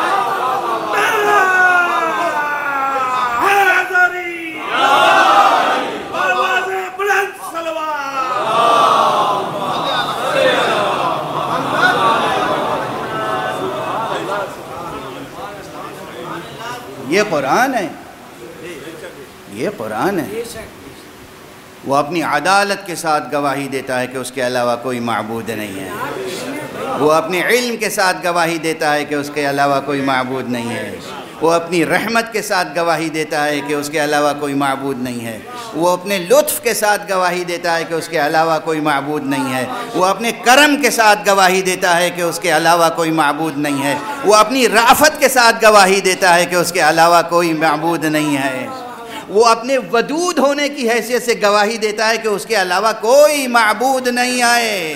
یہ قرآن ہے، یہ قرآن ہے۔ وہ اپنی عدالت کے ساتھ گواہی دیتا ہے کہ اس کے علاوہ کوئی معبود نہیں ہے، وہ اپنے علم کے ساتھ گواہی دیتا ہے کہ اس کے علاوہ کوئی معبود نہیں ہے، وہ اپنی رحمت کے ساتھ گواہی دیتا ہے کہ اس کے علاوہ کوئی معبود نہیں ہے، وہ اپنے لطف کے ساتھ گواہی دیتا ہے کہ اس کے علاوہ کوئی معبود نہیں ہے، وہ اپنے کرم کے ساتھ گواہی دیتا ہے کہ اس کے علاوہ کوئی معبود نہیں ہے، وہ اپنی رافت کے ساتھ گواہی دیتا ہے کہ اس کے علاوہ کوئی معبود نہیں ہے، وہ اپنے ودود ہونے کی حیثیت سے گواہی دیتا ہے کہ اس کے علاوہ کوئی معبود نہیں ہے۔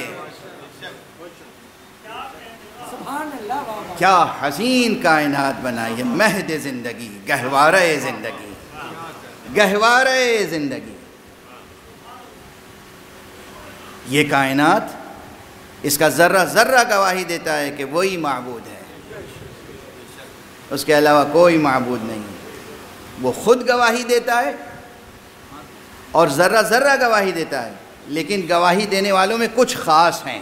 کیا حسین کائنات بنائی ہے، مہد زندگی، گہوارہ زندگی، گہوارہ زندگی۔ یہ کائنات، اس کا ذرہ ذرہ گواہی دیتا ہے کہ وہی معبود ہے، اس کے علاوہ کوئی معبود نہیں ہے۔ وہ خود گواہی دیتا ہے اور ذرہ ذرہ گواہی دیتا ہے، لیکن گواہی دینے والوں میں کچھ خاص ہیں۔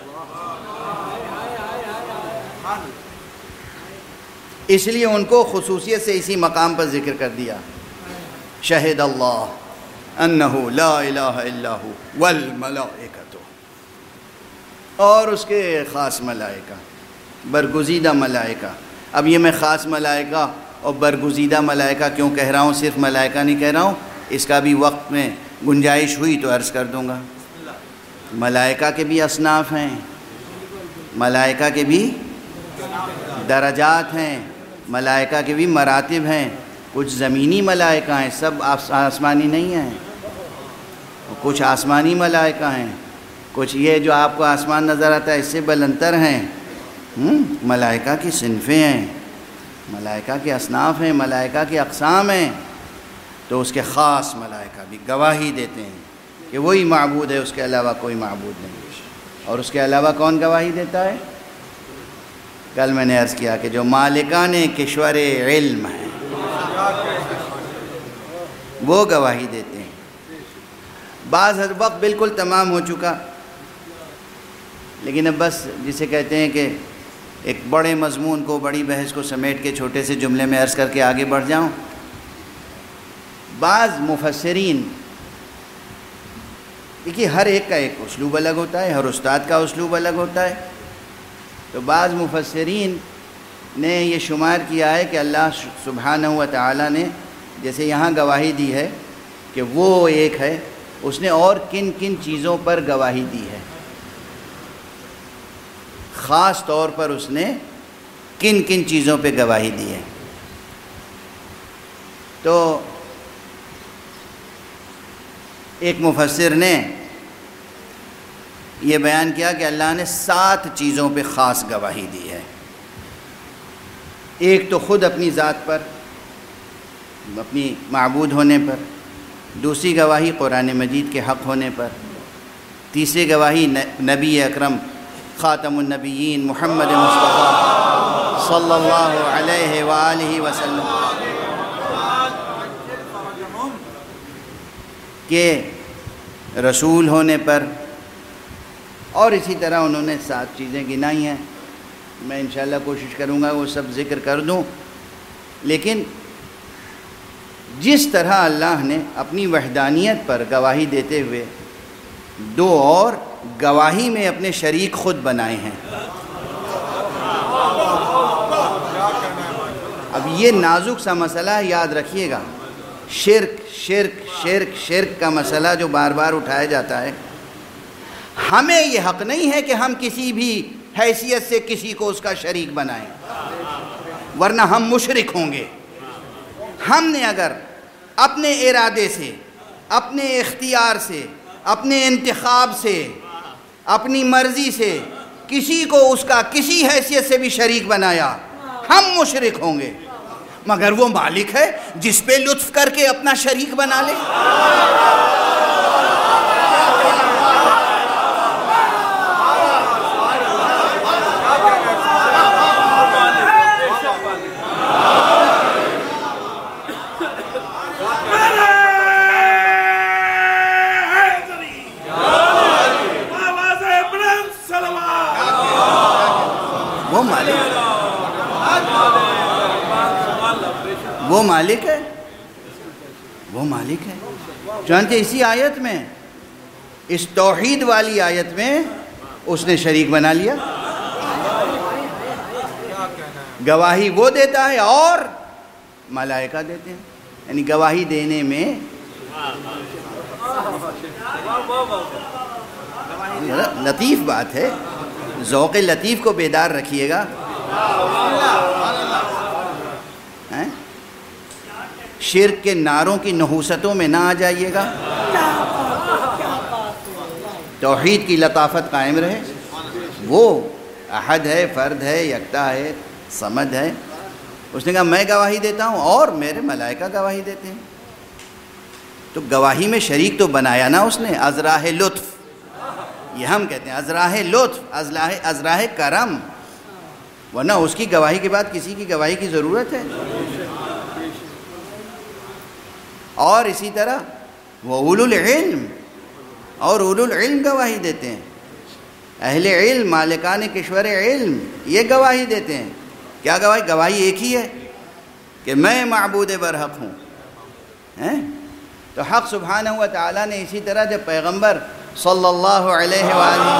اس لیے ان کو خصوصیت سے اسی مقام پر ذکر کر دیا، شہد اللہ انہو لا الہ الا ہو والملائکۃ، اور اس کے خاص ملائکہ، برگزیدہ ملائکہ۔ اب یہ میں خاص ملائکہ اور برگزیدہ ملائکہ کیوں کہہ رہا ہوں، صرف ملائکہ نہیں کہہ رہا ہوں، اس کا بھی وقت میں گنجائش ہوئی تو عرض کر دوں گا۔ ملائکہ کے بھی اصناف ہیں، ملائکہ کے بھی درجات ہیں، ملائکہ کے بھی مراتب ہیں۔ کچھ زمینی ملائکہ ہیں، سب آسمانی نہیں ہیں، کچھ آسمانی ملائکہ ہیں، کچھ یہ جو آپ کو آسمان نظر آتا ہے اس سے بلندر ہیں۔ ملائکہ کی صنفیں ہیں، ملائکہ کے اصناف ہیں، ملائکہ کے اقسام ہیں۔ تو اس کے خاص ملائکہ بھی گواہی دیتے ہیں کہ وہی معبود ہے، اس کے علاوہ کوئی معبود نہیں ہے۔ اور اس کے علاوہ کون گواہی دیتا ہے؟ کل میں نے عرض کیا کہ جو مالکان کشور علم ہیں وہ گواہی دیتے ہیں۔ بعض وقت بالکل تمام ہو چکا، لیکن اب بس جسے کہتے ہیں کہ ایک بڑے مضمون کو، بڑی بحث کو سمیٹ کے چھوٹے سے جملے میں عرض کر کے آگے بڑھ جاؤں۔ بعض مفسرین، دیکھیے ہر ایک کا ایک اسلوب الگ ہوتا ہے، ہر استاد کا اسلوب الگ ہوتا ہے۔ تو بعض مفسرین نے یہ شمار کیا ہے کہ اللہ سبحانہ و تعالیٰ نے جیسے یہاں گواہی دی ہے کہ وہ ایک ہے، اس نے اور کن کن چیزوں پر گواہی دی ہے، خاص طور پر اس نے کن کن چیزوں پہ گواہی دی ہے۔ تو ایک مفسر نے یہ بیان کیا کہ اللہ نے سات چیزوں پہ خاص گواہی دی ہے۔ ایک تو خود اپنی ذات پر، اپنی معبود ہونے پر، دوسری گواہی قرآن مجید کے حق ہونے پر، تیسری گواہی نبی اکرم خاتم النبیین محمد مصطفیٰ صلی اللہ علیہ وآلہ وسلم کے رسول ہونے پر، اور اسی طرح انہوں نے سات چیزیں گنائی ہیں۔ میں انشاءاللہ کوشش کروں گا وہ سب ذکر کر دوں، لیکن جس طرح اللہ نے اپنی وحدانیت پر گواہی دیتے ہوئے دو اور گواہی میں اپنے شریک خود بنائے ہیں۔ اب یہ نازک سا مسئلہ ہے، یاد رکھیے گا، شرک شرک شرک شرک کا مسئلہ جو بار بار اٹھایا جاتا ہے، ہمیں یہ حق نہیں ہے کہ ہم کسی بھی حیثیت سے کسی کو اس کا شریک بنائیں، ورنہ ہم مشرک ہوں گے۔ ہم نے اگر اپنے ارادے سے، اپنے اختیار سے، اپنے انتخاب سے، اپنی مرضی سے کسی کو اس کا کسی حیثیت سے بھی شریک بنایا، ہم مشرک ہوں گے۔ مگر وہ مالک ہے جس پہ لطف کر کے اپنا شریک بنا لے۔ وہ مالک وہ مالک ہے وہ مالک ہے چنانچہ اسی آیت میں، اس توحید والی آیت میں اس نے شریک بنا لیا۔ گواہی وہ دیتا ہے اور ملائکہ دیتے ہیں، یعنی گواہی دینے میں لطیف بات ہے، ذوق لطیف کو بیدار رکھیے گا۔ شرک کے نعروں کی نحوستوں میں نہ آ جائیے گا، توحید کی لطافت قائم رہے۔ وہ احد ہے، فرد ہے، یکتا ہے، صمد ہے۔ اس نے کہا میں گواہی دیتا ہوں اور میرے ملائکہ گواہی دیتے ہیں۔ تو گواہی میں شریک تو بنایا نا اس نے، ازراہ لطف، یہ ہم کہتے ہیں ازراہ لطف، ازراہ کرم، ورنہ اس کی گواہی کے بعد کسی کی گواہی کی ضرورت ہے؟ اور اسی طرح وہ اولو العلم، اور اولو العلم گواہی دیتے ہیں۔ اہل علم، مالکان کشور علم، یہ گواہی دیتے ہیں۔ کیا گواہی؟ گواہی ایک ہی ہے کہ میں معبود برحق ہوں۔ تو حق سبحانہ و تعالیٰ نے اسی طرح جب پیغمبر صلی اللہ علیہ وآلہ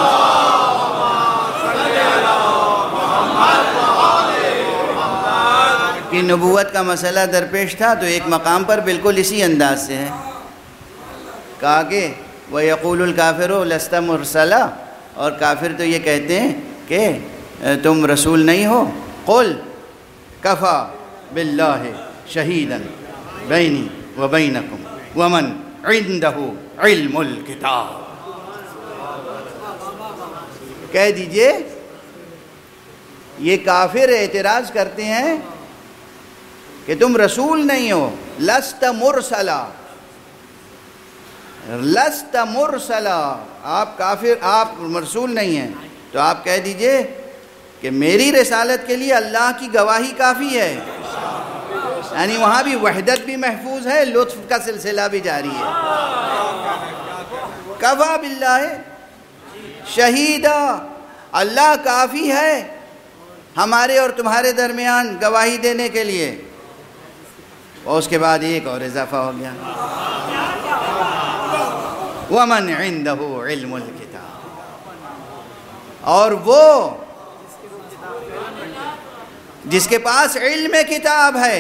کی نبوت کا مسئلہ درپیش تھا تو ایک مقام پر بالکل اسی انداز سے ہے، کہا کہ وَيَقُولُ الْكَافِرُ لَسْتَ مُرْسَلًا، اور کافر تو یہ کہتے ہیں کہ تم رسول نہیں ہو. قُلْ كَفَى بِاللَّهِ شَهِيدًا بَيْنِي وَبَيْنَكُمْ وَمَنْ عِنْدَهُ عِلْمُ الْكِتَابِ. کہہ دیجئے یہ کافر اعتراض کرتے ہیں کہ تم رسول نہیں ہو. لست مرسلا، لست مرسلا، آپ کافر، آپ رسول نہیں ہیں. تو آپ کہہ دیجئے کہ میری رسالت کے لیے اللہ کی گواہی کافی ہے. یعنی وہاں بھی وحدت بھی محفوظ ہے، لطف کا سلسلہ بھی جاری ہے. کفا باللہ شہیدا، اللہ کافی ہے ہمارے اور تمہارے درمیان گواہی دینے کے لیے. اور اس کے بعد ایک اور اضافہ ہو گیا، وَمَنْ عِنْدَهُ عِلْمُ الْكِتَابِ، اور وہ جس کے پاس علم کتاب ہے.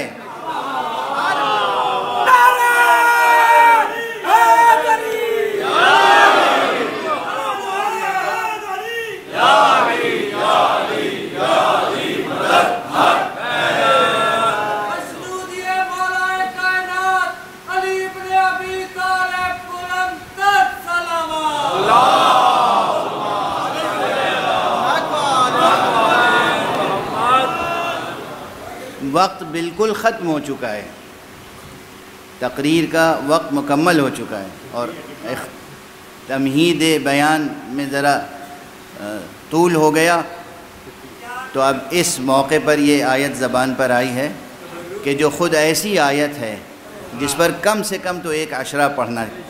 وقت بالکل ختم ہو چکا ہے، تقریر کا وقت مکمل ہو چکا ہے، اور تمہید بیان میں ذرا طول ہو گیا. تو اب اس موقع پر یہ آیت زبان پر آئی ہے کہ جو خود ایسی آیت ہے جس پر کم سے کم تو ایک عشرہ پڑھنا ہے.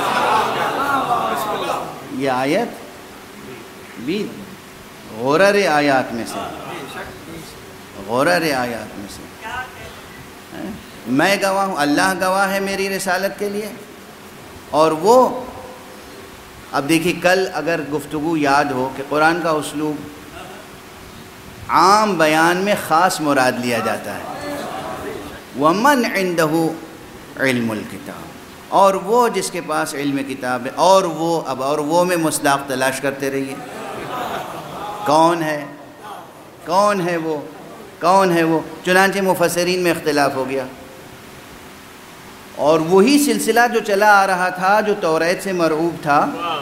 یہ آیت بھی غرر آیات میں سے، غرر آیات میں سے. میں گواہ ہوں، اللہ گواہ ہے میری رسالت کے لیے. اور وہ اب دیکھیے، کل اگر گفتگو یاد ہو کہ قرآن کا اسلوب عام بیان میں خاص مراد لیا جاتا ہے. وَمَنْ عِنْدَهُ عِلْمُ الْكِتَابِ، اور وہ جس کے پاس علم کتاب ہے. اور وہ، اب اور وہ میں مصداق تلاش کرتے رہیے. کون ہے، کون ہے وہ، کون ہے وہ؟ چنانچہ مفسرین میں اختلاف ہو گیا. اور وہی سلسلہ جو چلا آ رہا تھا جو توریت سے مرعوب تھا،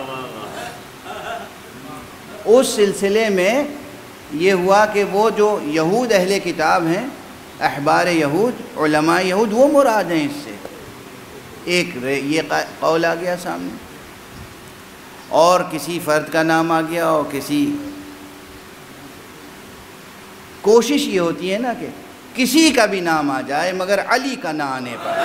اس سلسلے میں یہ ہوا کہ وہ جو یہود اہل کتاب ہیں، احبار یہود، علماء یہود، وہ مراد ہیں اس سے. ایک یہ قول آ گیا سامنے، اور کسی فرد کا نام آ گیا، اور کسی، کوشش یہ ہوتی ہے نا کہ کسی کا بھی نام آ جائے مگر علی کا نہ آنے پر.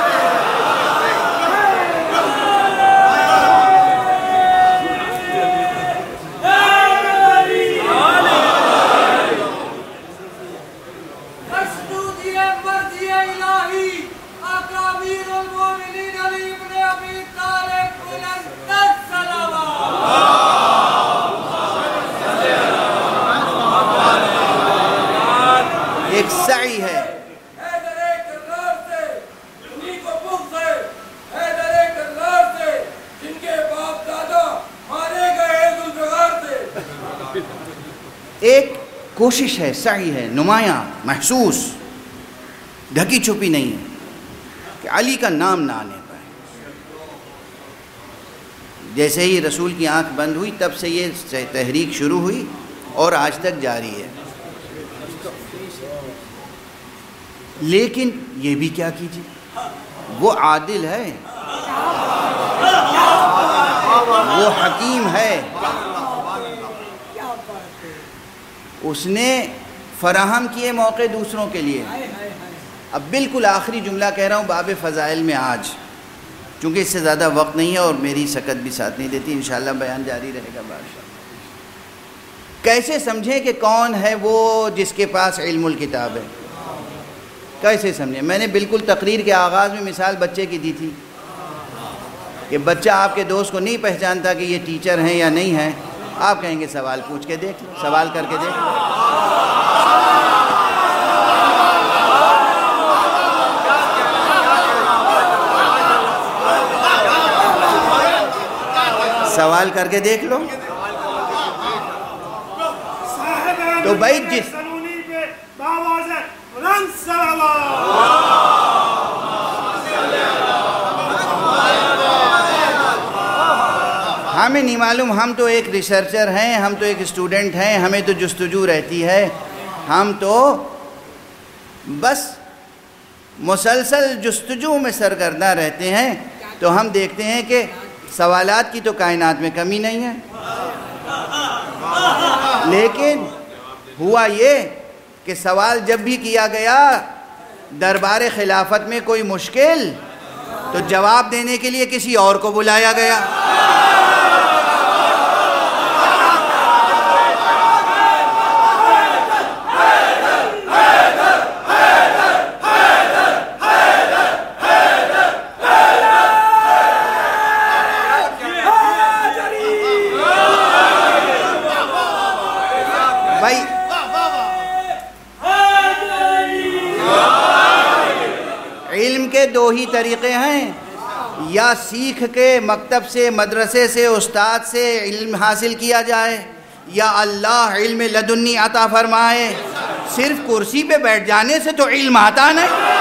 ایک سعی ہے، ایک کوشش ہے، سعی ہے، نمایاں، محسوس، ڈھکی چھپی نہیں ہے کہ علی کا نام نہ آنے پائے. جیسے ہی رسول کی آنکھ بند ہوئی تب سے یہ تحریک شروع ہوئی اور آج تک جاری ہے. لیکن یہ بھی کیا کیجیے، وہ عادل ہے، وہ حکیم ہے، اس نے فراہم کیے موقع دوسروں کے لیے. اب بالکل آخری جملہ کہہ رہا ہوں باب فضائل میں آج، چونکہ اس سے زیادہ وقت نہیں ہے اور میری سکت بھی ساتھ نہیں دیتی، انشاءاللہ بیان جاری رہے گا. بادشاہ کیسے سمجھیں کہ کون ہے وہ جس کے پاس علم الکتاب ہے؟ کیسے سمجھیں؟ میں نے بالکل تقریر کے آغاز میں مثال بچے کی دی تھی کہ بچہ آپ کے دوست کو نہیں پہچانتا کہ یہ ٹیچر ہیں یا نہیں ہیں، آپ کہیں گے سوال پوچھ کے دیکھ لو، سوال کر کے دیکھ لو. سوال کر کے دیکھ لو. تو بھائی جس ہمیں نہیں معلوم، ہم تو ایک ریسرچر ہیں، ہم تو ایک اسٹوڈنٹ ہیں، ہمیں تو جستجو رہتی ہے، ہم تو بس مسلسل جستجو میں سرگردہ رہتے ہیں. تو ہم دیکھتے ہیں کہ سوالات کی تو کائنات میں کمی نہیں ہے، لیکن ہوا یہ کہ سوال جب بھی کیا گیا دربار خلافت میں کوئی مشکل، تو جواب دینے کے لیے کسی اور کو بلایا گیا. دو ہی طریقے ہیں، یا سیکھ کے مکتب سے، مدرسے سے، استاد سے علم حاصل کیا جائے، یا اللہ علم لدنی عطا فرمائے. صرف کرسی پہ بیٹھ جانے سے تو علم آتا نہیں.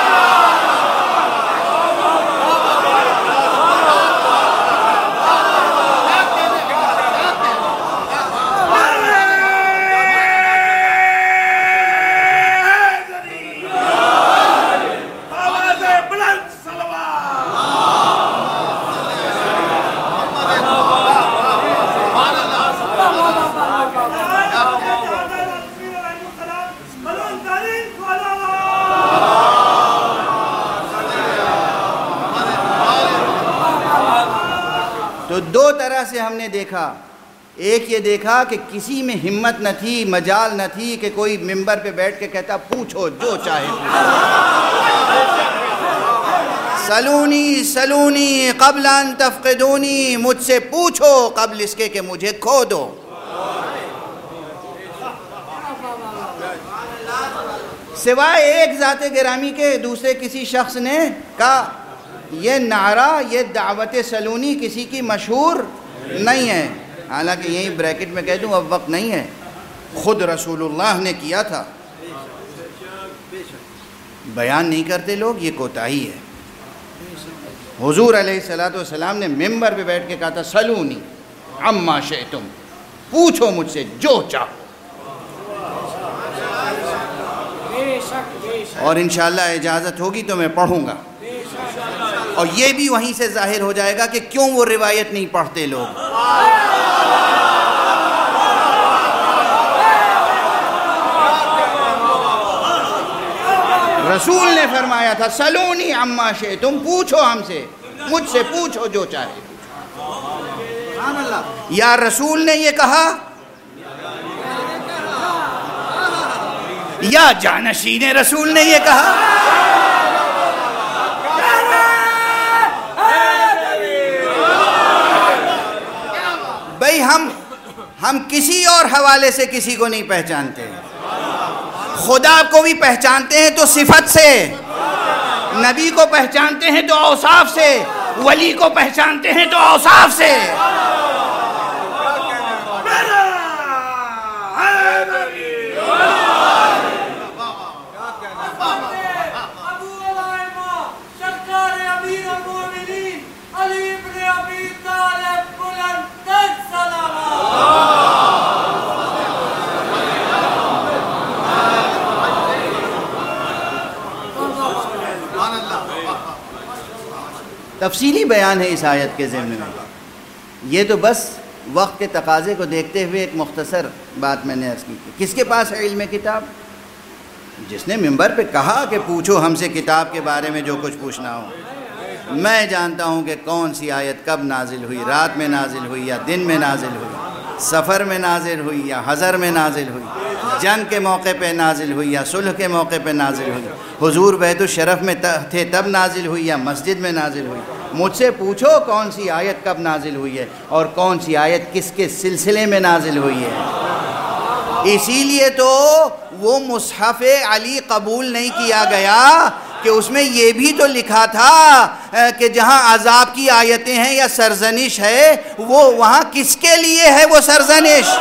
دو طرح سے ہم نے دیکھا. ایک یہ دیکھا کہ کسی میں ہمت نہ تھی، مجال نہ تھی کہ کوئی ممبر پہ بیٹھ کے کہتا پوچھو جو چاہے. سلونی سلونی قبل ان تفقدونی، مجھ سے پوچھو قبل اس کے کہ مجھے کھو دو. سوائے ایک ذات گرامی کے دوسرے کسی شخص نے کہا یہ نعرہ، یہ دعوت سلونی کسی کی مشہور نہیں ہے. حالانکہ یہی بریکٹ میں کہہ دوں اب وقت نہیں ہے، خود رسول اللہ نے کیا تھا. بیان نہیں کرتے لوگ، یہ کوتاہی ہے. حضور علیہ الصلوۃ والسلام نے ممبر پہ بیٹھ کے کہا تھا سلونی عما شئتم، پوچھو مجھ سے جو چاہو. اور انشاءاللہ اجازت ہوگی تو میں پڑھوں گا، اور یہ بھی وہیں سے ظاہر ہو جائے گا کہ کیوں وہ روایت نہیں پڑھتے لوگ. رسول نے فرمایا تھا سلونی عما شئتم، پوچھو ہم سے، مجھ سے پوچھو جو چاہے. یا رسول نے یہ کہا یا جانشین رسول نے یہ کہا. بھئی ہم ہم کسی اور حوالے سے کسی کو نہیں پہچانتے. خدا کو بھی پہچانتے ہیں تو صفت سے، نبی کو پہچانتے ہیں تو اوصاف سے، ولی کو پہچانتے ہیں تو اوصاف سے. تفصیلی بیان ہے اس آیت کے ضمن میں. یہ تو بس وقت کے تقاضے کو دیکھتے ہوئے ایک مختصر بات میں نے عرض کی. کس کے پاس ہے علم کتاب؟ جس نے منبر پہ کہا کہ پوچھو ہم سے کتاب کے بارے میں جو کچھ پوچھنا ہو. میں جانتا ہوں کہ کون سی آیت کب نازل ہوئی، رات میں نازل ہوئی یا دن میں نازل ہوئی، سفر میں نازل ہوئی یا حضر میں نازل ہوئی، جنگ کے موقع پہ نازل ہوئی یا صلح کے موقع پہ نازل ہوئی، حضور بیت الشرف میں تھے تب نازل ہوئی یا مسجد میں نازل ہوئی. مجھ سے پوچھو کون سی آیت کب نازل ہوئی ہے اور کون سی آیت کس کے سلسلے میں نازل ہوئی ہے. اسی لیے تو وہ مصحف علی قبول نہیں کیا گیا کہ اس میں یہ بھی تو لکھا تھا کہ جہاں عذاب کی آیتیں ہیں یا سرزنش ہے وہ وہاں کس کے لیے ہے وہ سرزنش؟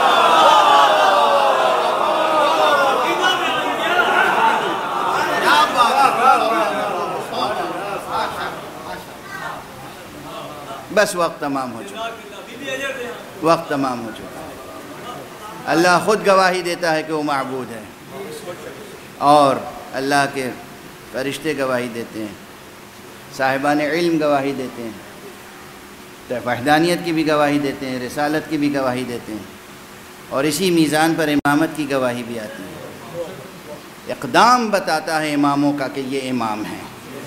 بس وقت تمام ہو چکا وقت تمام ہو چکا اللہ خود گواہی دیتا ہے کہ وہ معبود ہے، اور اللہ کے فرشتے گواہی دیتے ہیں، صاحبان علم گواہی دیتے ہیں، وحدانیت کی بھی گواہی دیتے ہیں، رسالت کی بھی گواہی دیتے ہیں، اور اسی میزان پر امامت کی گواہی بھی آتی ہے۔ اقدام بتاتا ہے اماموں کا کہ یہ امام ہیں،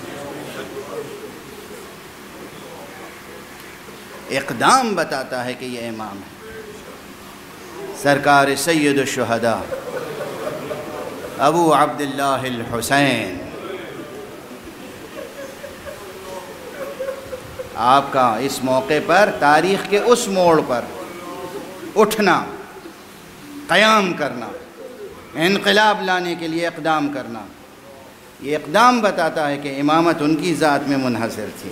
اقدام بتاتا ہے کہ یہ امام ہے۔ سرکار سید الشہداء ابو عبداللہ الحسین، آپ کا اس موقع پر تاریخ کے اس موڑ پر اٹھنا، قیام کرنا، انقلاب لانے کے لیے اقدام کرنا، یہ اقدام بتاتا ہے کہ امامت ان کی ذات میں منحصر تھی۔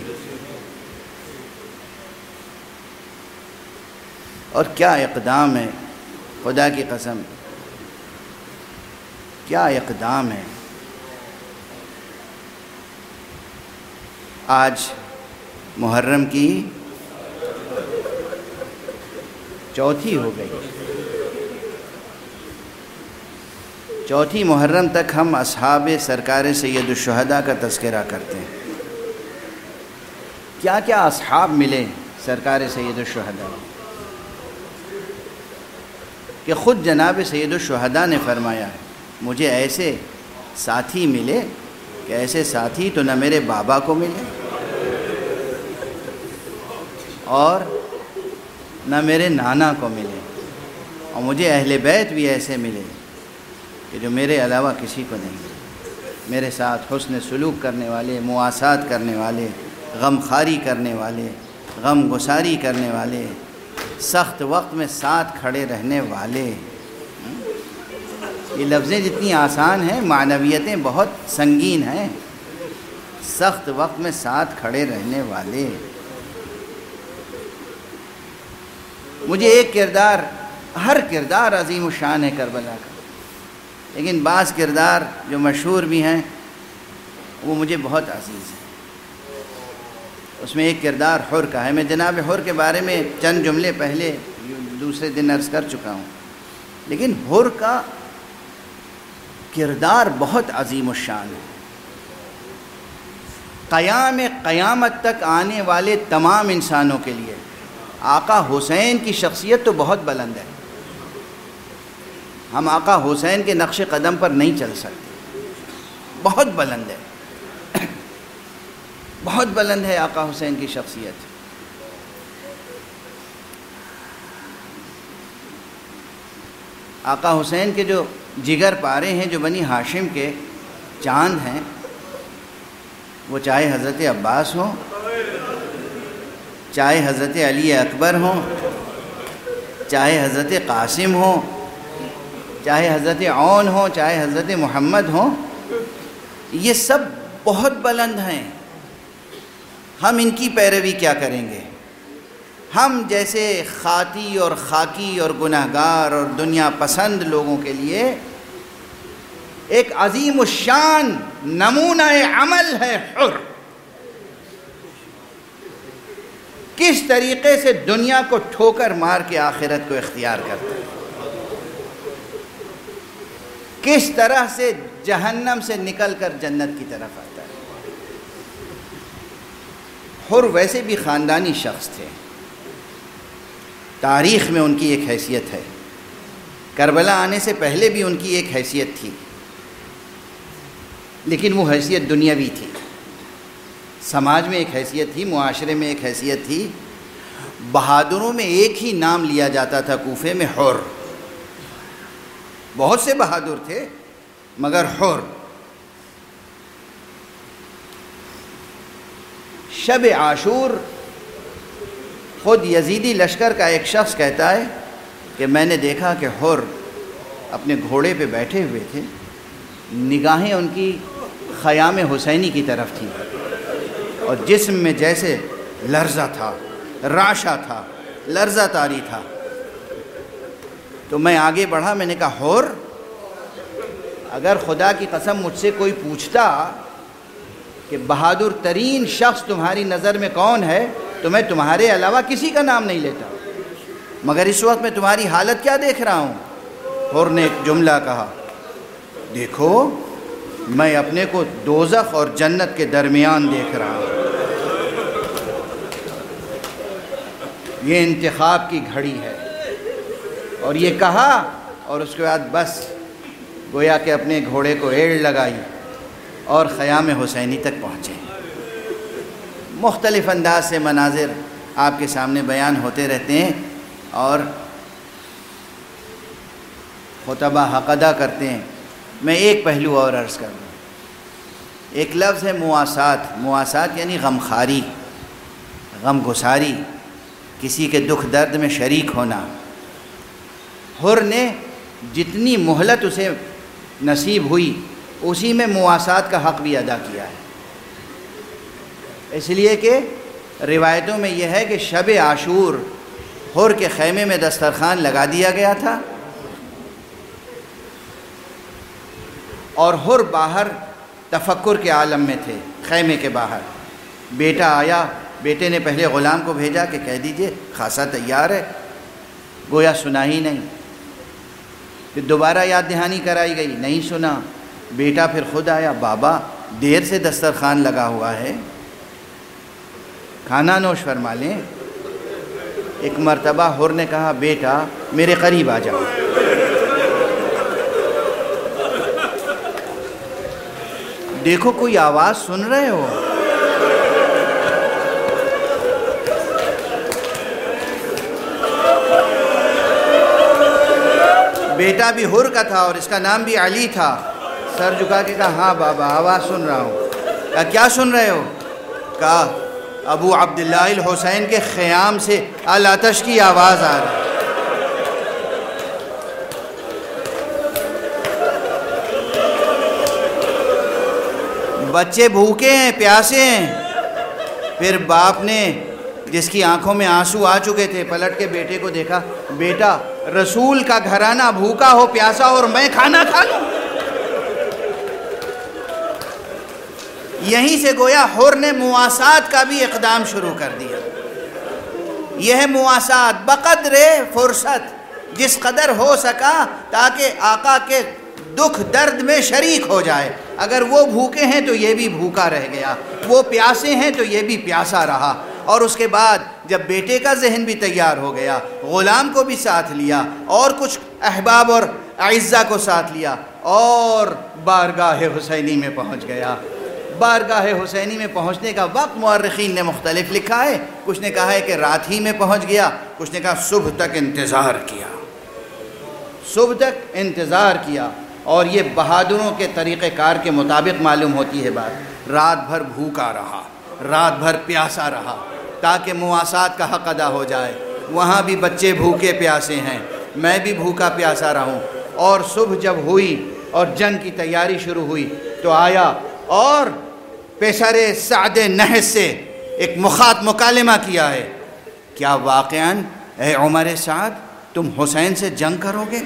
اور کیا اقدام ہے، خدا کی قسم کیا اقدام ہے۔ آج محرم کی چوتھی ہو گئی، چوتھی محرم تک ہم اصحاب سرکار سید الشہداء کا تذکرہ کرتے ہیں۔ کیا کیا اصحاب ملے سرکار سید الشہداء کہ خود جناب سید الشہداء نے فرمایا ہے مجھے ایسے ساتھی ملے کہ ایسے ساتھی تو نہ میرے بابا کو ملے اور نہ میرے نانا کو ملے، اور مجھے اہل بیت بھی ایسے ملے کہ جو میرے علاوہ کسی کو نہیں ملے، میرے ساتھ حسن سلوک کرنے والے، مواسات کرنے والے، غم خواری کرنے والے، غم گساری کرنے والے، سخت وقت میں ساتھ کھڑے رہنے والے۔ یہ لفظیں جتنی آسان ہیں معنویتیں بہت سنگین ہیں۔ سخت وقت میں ساتھ کھڑے رہنے والے۔ مجھے ایک کردار، ہر کردار عظیم الشان ہے کربلا کا، لیکن بعض کردار جو مشہور بھی ہیں وہ مجھے بہت عزیز ہیں۔ اس میں ایک کردار حر کا ہے۔ میں جناب حر کے بارے میں چند جملے پہلے دوسرے دن عرض کر چکا ہوں، لیکن حر کا کردار بہت عظیم الشان ہے۔ قیام قیامت تک آنے والے تمام انسانوں کے لیے آقا حسین کی شخصیت تو بہت بلند ہے۔ ہم آقا حسین کے نقش قدم پر نہیں چل سکتے، بہت بلند ہے، بہت بلند ہے آقا حسین کی شخصیت۔ آقا حسین کے جو جگر پارے ہیں، جو بنی ہاشم کے چاند ہیں، وہ چاہے حضرت عباس ہوں، چاہے حضرت علی اکبر ہوں، چاہے حضرت قاسم ہوں، چاہے حضرت عون ہوں، چاہے حضرت محمد ہوں، یہ سب بہت بلند ہیں۔ ہم ان کی پیروی کیا کریں گے؟ ہم جیسے خاطی اور خاکی اور گناہگار اور دنیا پسند لوگوں کے لیے ایک عظیم الشان نمونہ عمل ہے حر۔ کس طریقے سے دنیا کو ٹھوکر مار کے آخرت کو اختیار کرتا ہے، کس طرح سے جہنم سے نکل کر جنت کی طرف آتا ہے۔ حر ویسے بھی خاندانی شخص تھے، تاریخ میں ان کی ایک حیثیت ہے، کربلا آنے سے پہلے بھی ان کی ایک حیثیت تھی، لیکن وہ حیثیت دنیاوی تھی۔ سماج میں ایک حیثیت تھی، معاشرے میں ایک حیثیت تھی۔ بہادروں میں ایک ہی نام لیا جاتا تھا کوفے میں، حر۔ بہت سے بہادر تھے مگر حر۔ شب عاشور خود یزیدی لشکر کا ایک شخص کہتا ہے کہ میں نے دیکھا کہ حر اپنے گھوڑے پہ بیٹھے ہوئے تھے، نگاہیں ان کی خیام حسینی کی طرف تھی اور جسم میں جیسے لرزہ تھا، رعشہ تھا، لرزہ طاری تھا۔ تو میں آگے بڑھا، میں نے کہا حور، اگر خدا کی قسم مجھ سے کوئی پوچھتا کہ بہادر ترین شخص تمہاری نظر میں کون ہے تو میں تمہارے علاوہ کسی کا نام نہیں لیتا، مگر اس وقت میں تمہاری حالت کیا دیکھ رہا ہوں؟ حور نے ایک جملہ کہا، دیکھو میں اپنے کو دوزخ اور جنت کے درمیان دیکھ رہا ہوں۔ یہ انتخاب کی گھڑی ہے۔ اور یہ کہا اور اس کے بعد بس گویا کہ اپنے گھوڑے کو ایڑ لگائی اور خیام حسینی تک پہنچے۔ مختلف انداز سے مناظر آپ کے سامنے بیان ہوتے رہتے ہیں اور خطبہ حق ادا کرتے ہیں۔ میں ایک پہلو اور عرض کر دوں۔ ایک لفظ ہے مواسات۔ مواسات یعنی غمخواری، غم گساری، کسی کے دکھ درد میں شریک ہونا۔ حر نے جتنی مہلت اسے نصیب ہوئی اسی میں مواسات کا حق بھی ادا کیا ہے، اس لیے کہ روایتوں میں یہ ہے کہ شب عاشور حر کے خیمے میں دسترخوان لگا دیا گیا تھا اور حر باہر تفکر کے عالم میں تھے، خیمے کے باہر۔ بیٹا آیا، بیٹے نے پہلے غلام کو بھیجا کہ کہہ دیجئے خاصا تیار ہے، گویا سنا ہی نہیں۔ پھر دوبارہ یاد دہانی کرائی گئی، نہیں سنا۔ بیٹا پھر خود آیا، بابا دیر سے دسترخوان لگا ہوا ہے، کھانا نوش فرما لیں۔ ایک مرتبہ حر نے کہا، بیٹا میرے قریب آ جاؤ۔ دیکھو کوئی آواز سن رہے ہو؟ بیٹا بھی حر کا تھا اور اس کا نام بھی علی تھا۔ سر جھکا کے کہا، ہاں بابا آواز سن رہا ہوں۔ کہا کیا سن رہے ہو؟ کہا ابو عبداللہ الحسین کے خیام سے الاتش کی آواز آ رہی۔ بچے بھوکے ہیں، پیاسے ہیں۔ پھر باپ نے جس کی آنکھوں میں آنسو آ چکے تھے پلٹ کے بیٹے کو دیکھا، بیٹا رسول کا گھرانہ بھوکا ہو پیاسا اور میں کھانا کھا لوں؟ یہیں سے گویا حر نے مواسات کا بھی اقدام شروع کر دیا۔ یہ ہے مواسات، بقدر فرصت جس قدر ہو سکا تاکہ آقا کے دکھ درد میں شریک ہو جائے۔ اگر وہ بھوکے ہیں تو یہ بھی بھوکا رہ گیا، وہ پیاسے ہیں تو یہ بھی پیاسا رہا۔ اور اس کے بعد جب بیٹے کا ذہن بھی تیار ہو گیا، غلام کو بھی ساتھ لیا اور کچھ احباب اور اعزاء کو ساتھ لیا اور بارگاہ حسینی میں پہنچ گیا۔ بارگاہ حسینی میں پہنچنے کا وقت مورخین نے مختلف لکھا ہے، کچھ نے کہا ہے کہ رات ہی میں پہنچ گیا، کچھ نے کہا صبح تک انتظار کیا، صبح تک انتظار کیا۔ اور یہ بہادروں کے طریقہ کار کے مطابق معلوم ہوتی ہے بات۔ رات بھر بھوکا رہا، رات بھر پیاسا رہا تاکہ مواسات کا حق ادا ہو جائے۔ وہاں بھی بچے بھوکے پیاسے ہیں، میں بھی بھوکا پیاسا رہوں۔ اور صبح جب ہوئی اور جنگ کی تیاری شروع ہوئی تو آیا اور پیسر سعد نحس سے ایک مخاط مکالمہ کیا ہے، کیا واقعاً اے عمر سعد تم حسین سے جنگ کرو گے؟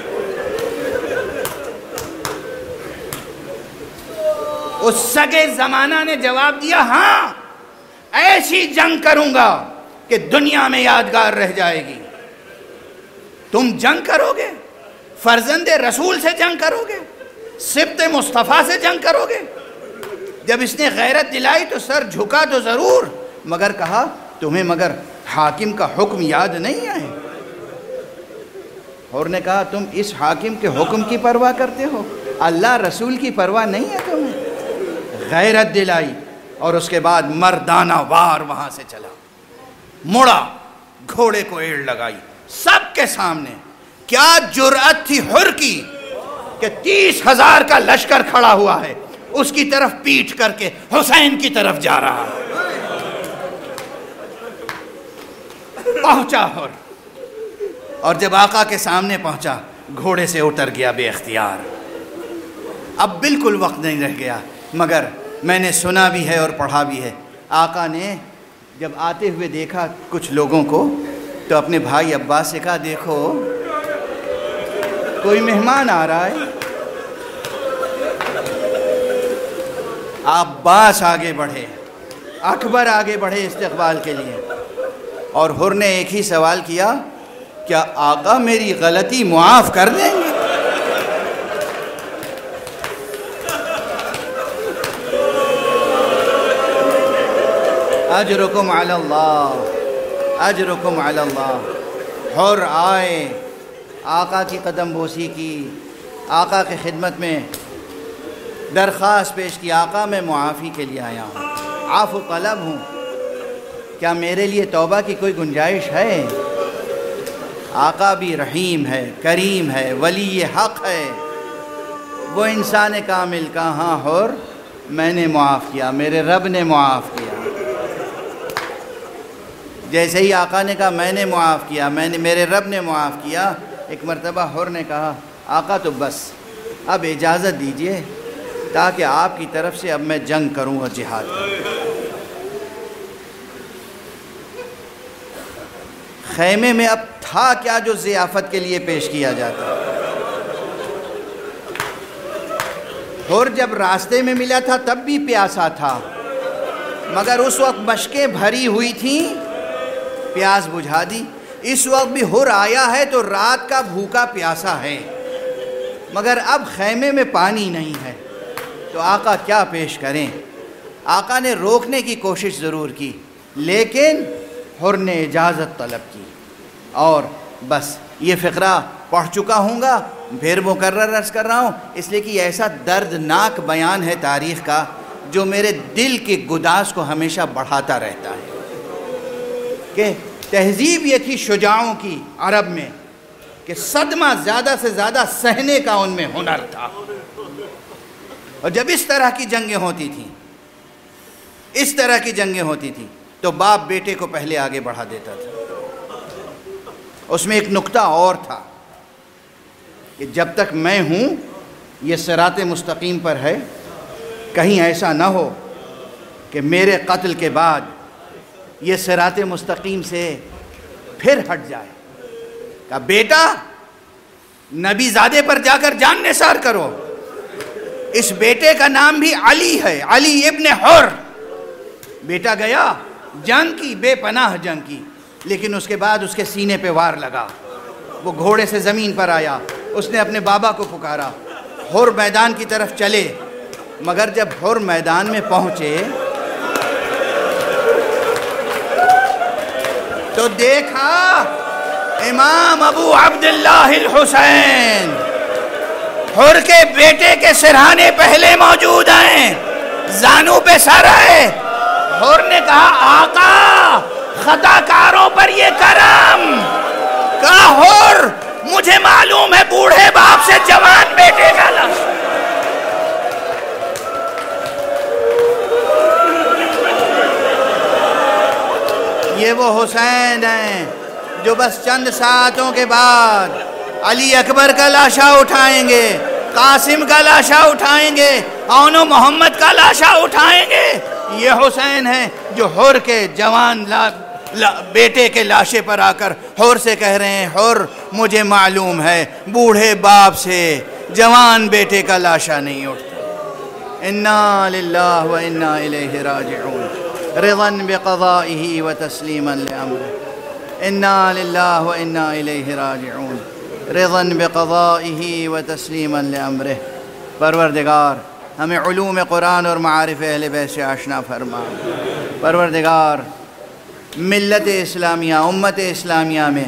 اس سگے زمانہ نے جواب دیا، ہاں ایسی جنگ کروں گا کہ دنیا میں یادگار رہ جائے گی۔ تم جنگ کرو گے؟ فرزند رسول سے جنگ کرو گے؟ سبط مصطفیٰ سے جنگ کرو گے؟ جب اس نے غیرت دلائی تو سر جھکا تو ضرور، مگر کہا تمہیں مگر حاکم کا حکم یاد نہیں آئے؟ اور نے کہا تم اس حاکم کے حکم کی پرواہ کرتے ہو، اللہ رسول کی پرواہ نہیں ہے تمہیں؟ غیرت دلائی اور اس کے بعد مردانہ وار وہاں سے چلا، مڑا، گھوڑے کو ایڑ لگائی سب کے سامنے۔ کیا جرأت تھی حر کی کہ تیس ہزار کا لشکر کھڑا ہوا ہے، اس کی طرف پیٹ کر کے حسین کی طرف جا رہا ہے۔ پہنچا حر، اور جب آقا کے سامنے پہنچا گھوڑے سے اتر گیا بے اختیار۔ اب بالکل وقت نہیں رہ گیا، مگر میں نے سنا بھی ہے اور پڑھا بھی ہے۔ آقا نے جب آتے ہوئے دیکھا کچھ لوگوں کو تو اپنے بھائی عباس سے کہا دیکھو کوئی مہمان آ رہا ہے۔ عباس آگے بڑھے، اکبر آگے بڑھے استقبال کے لیے، اور حر نے ایک ہی سوال کیا، کیا آقا میری غلطی معاف کر دیں گے؟ اجرکم علی اللہ، اجرکم علی اللہ۔ حر آئے، آقا کی قدم بوسی کی، آقا کی خدمت میں درخواست پیش کی، آقا میں معافی کے لیے آیا ہوں، عفو طلب ہوں، کیا میرے لیے توبہ کی کوئی گنجائش ہے؟ آقا بھی رحیم ہے، کریم ہے، ولی حق ہے، وہ انسان کامل کا، ہاں حر میں نے معاف کیا، میرے رب نے معاف کیا۔ جیسے ہی آقا نے کہا میں نے معاف کیا، میں نے میرے رب نے معاف کیا، ایک مرتبہ حر نے کہا آقا تو بس اب اجازت دیجئے تاکہ آپ کی طرف سے اب میں جنگ کروں اور جہاد کروں۔ خیمے میں اب تھا کیا جو ضیافت کے لیے پیش کیا جاتا؟ حر جب راستے میں ملا تھا تب بھی پیاسا تھا، مگر اس وقت مشکیں بھری ہوئی تھیں، پیاس بجھا دی۔ اس وقت بھی حر آیا ہے تو رات کا بھوکا پیاسا ہے، مگر اب خیمے میں پانی نہیں ہے، تو آقا کیا پیش کریں؟ آقا نے روکنے کی کوشش ضرور کی، لیکن حر نے اجازت طلب کی، اور بس یہ فقرہ پڑھ چکا ہوں گا، پھر مکرر عرض کر رہا ہوں، اس لیے کہ یہ ایسا دردناک بیان ہے تاریخ کا جو میرے دل کے گداز کو ہمیشہ بڑھاتا رہتا ہے، کہ تہذیب یہ تھی شجاعوں کی عرب میں کہ صدمہ زیادہ سے زیادہ سہنے کا ان میں ہنر تھا، اور جب اس طرح کی جنگیں ہوتی تھیں اس طرح کی جنگیں ہوتی تھیں تو باپ بیٹے کو پہلے آگے بڑھا دیتا تھا۔ اس میں ایک نقطہ اور تھا کہ جب تک میں ہوں یہ صراط مستقیم پر ہے، کہیں ایسا نہ ہو کہ میرے قتل کے بعد یہ صراط مستقیم سے پھر ہٹ جائے۔ کہا بیٹا نبی زادے پر جا کر جان نثار کرو، اس بیٹے کا نام بھی علی ہے، علی ابن حر۔ بیٹا گیا، جنگ کی، بے پناہ جنگ کی، لیکن اس کے بعد اس کے سینے پہ وار لگا، وہ گھوڑے سے زمین پر آیا، اس نے اپنے بابا کو پکارا، حر میدان کی طرف چلے، مگر جب حر میدان میں پہنچے تو دیکھا امام ابو عبداللہ الحسین، حر کے بیٹے کے سرہانے پہلے موجود ہیں، زانو پہ سر ہے۔ حر نے کہا آقا خطا کاروں پر یہ کرم۔ کہا حر مجھے معلوم ہے بوڑھے باپ سے جوان بیٹے کا لفظ، یہ وہ حسین ہیں جو بس چند ساعتوں کے بعد علی اکبر کا لاشا اٹھائیں گے، قاسم کا لاشا اٹھائیں گے، اون و محمد کا لاشا اٹھائیں گے۔ یہ حسین ہیں جو حر کے جوان لا لا بیٹے کے لاشے پر آ کر حر سے کہہ رہے ہیں حر مجھے معلوم ہے بوڑھے باپ سے جوان بیٹے کا لاشا نہیں اٹھتا۔ انا للہ و انا الیہ راجعون، رضا بقضائه وتسلیما لامره۔ انا للہ و انا الیہ راجعون، رضا بقضائه وتسلیما لامره۔ پروردگار ہمیں علوم قرآن اور معارف اہل بیت سے آشنا فرما۔ پروردگار ملت اسلامیہ، امت اسلامیہ میں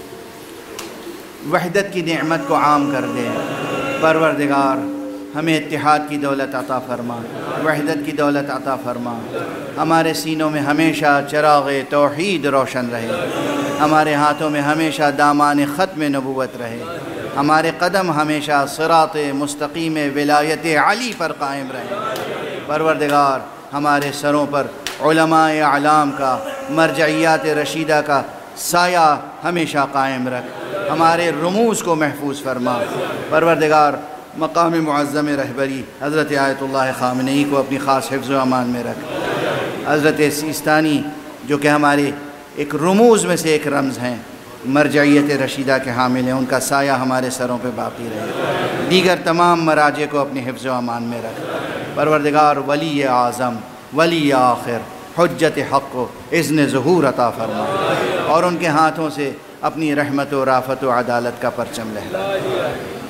وحدت کی نعمت کو عام کر دے۔ پروردگار ہمیں اتحاد کی دولت عطا فرما، وحدت کی دولت عطا فرما۔ ہمارے سینوں میں ہمیشہ چراغ توحید روشن رہے، ہمارے ہاتھوں میں ہمیشہ دامان ختم نبوت رہے، ہمارے قدم ہمیشہ صراط مستقیم ولایت علی پر قائم رہے۔ پروردگار ہمارے سروں پر علماء اعلام کا، مرجعیات رشیدہ کا سایہ ہمیشہ قائم رکھ، ہمارے رموز کو محفوظ فرما۔ پروردگار مقام معظم رہبری حضرت آیت اللہ خامنئی کو اپنی خاص حفظ و امان میں رکھ۔ حضرت سیستانی جو کہ ہمارے ایک رموز میں سے ایک رمز ہیں، مرجعیت رشیدہ کے حامل ہیں، ان کا سایہ ہمارے سروں پہ باقی رہے۔ دیگر تمام مراجع کو اپنی حفظ و امان میں رکھ۔ پروردگار ولی اعظم، ولی آخر، حجت حق کو اذن ظہور عطا فرما، اور ان کے ہاتھوں سے اپنی رحمت و رافت و عدالت کا پرچم لہرا۔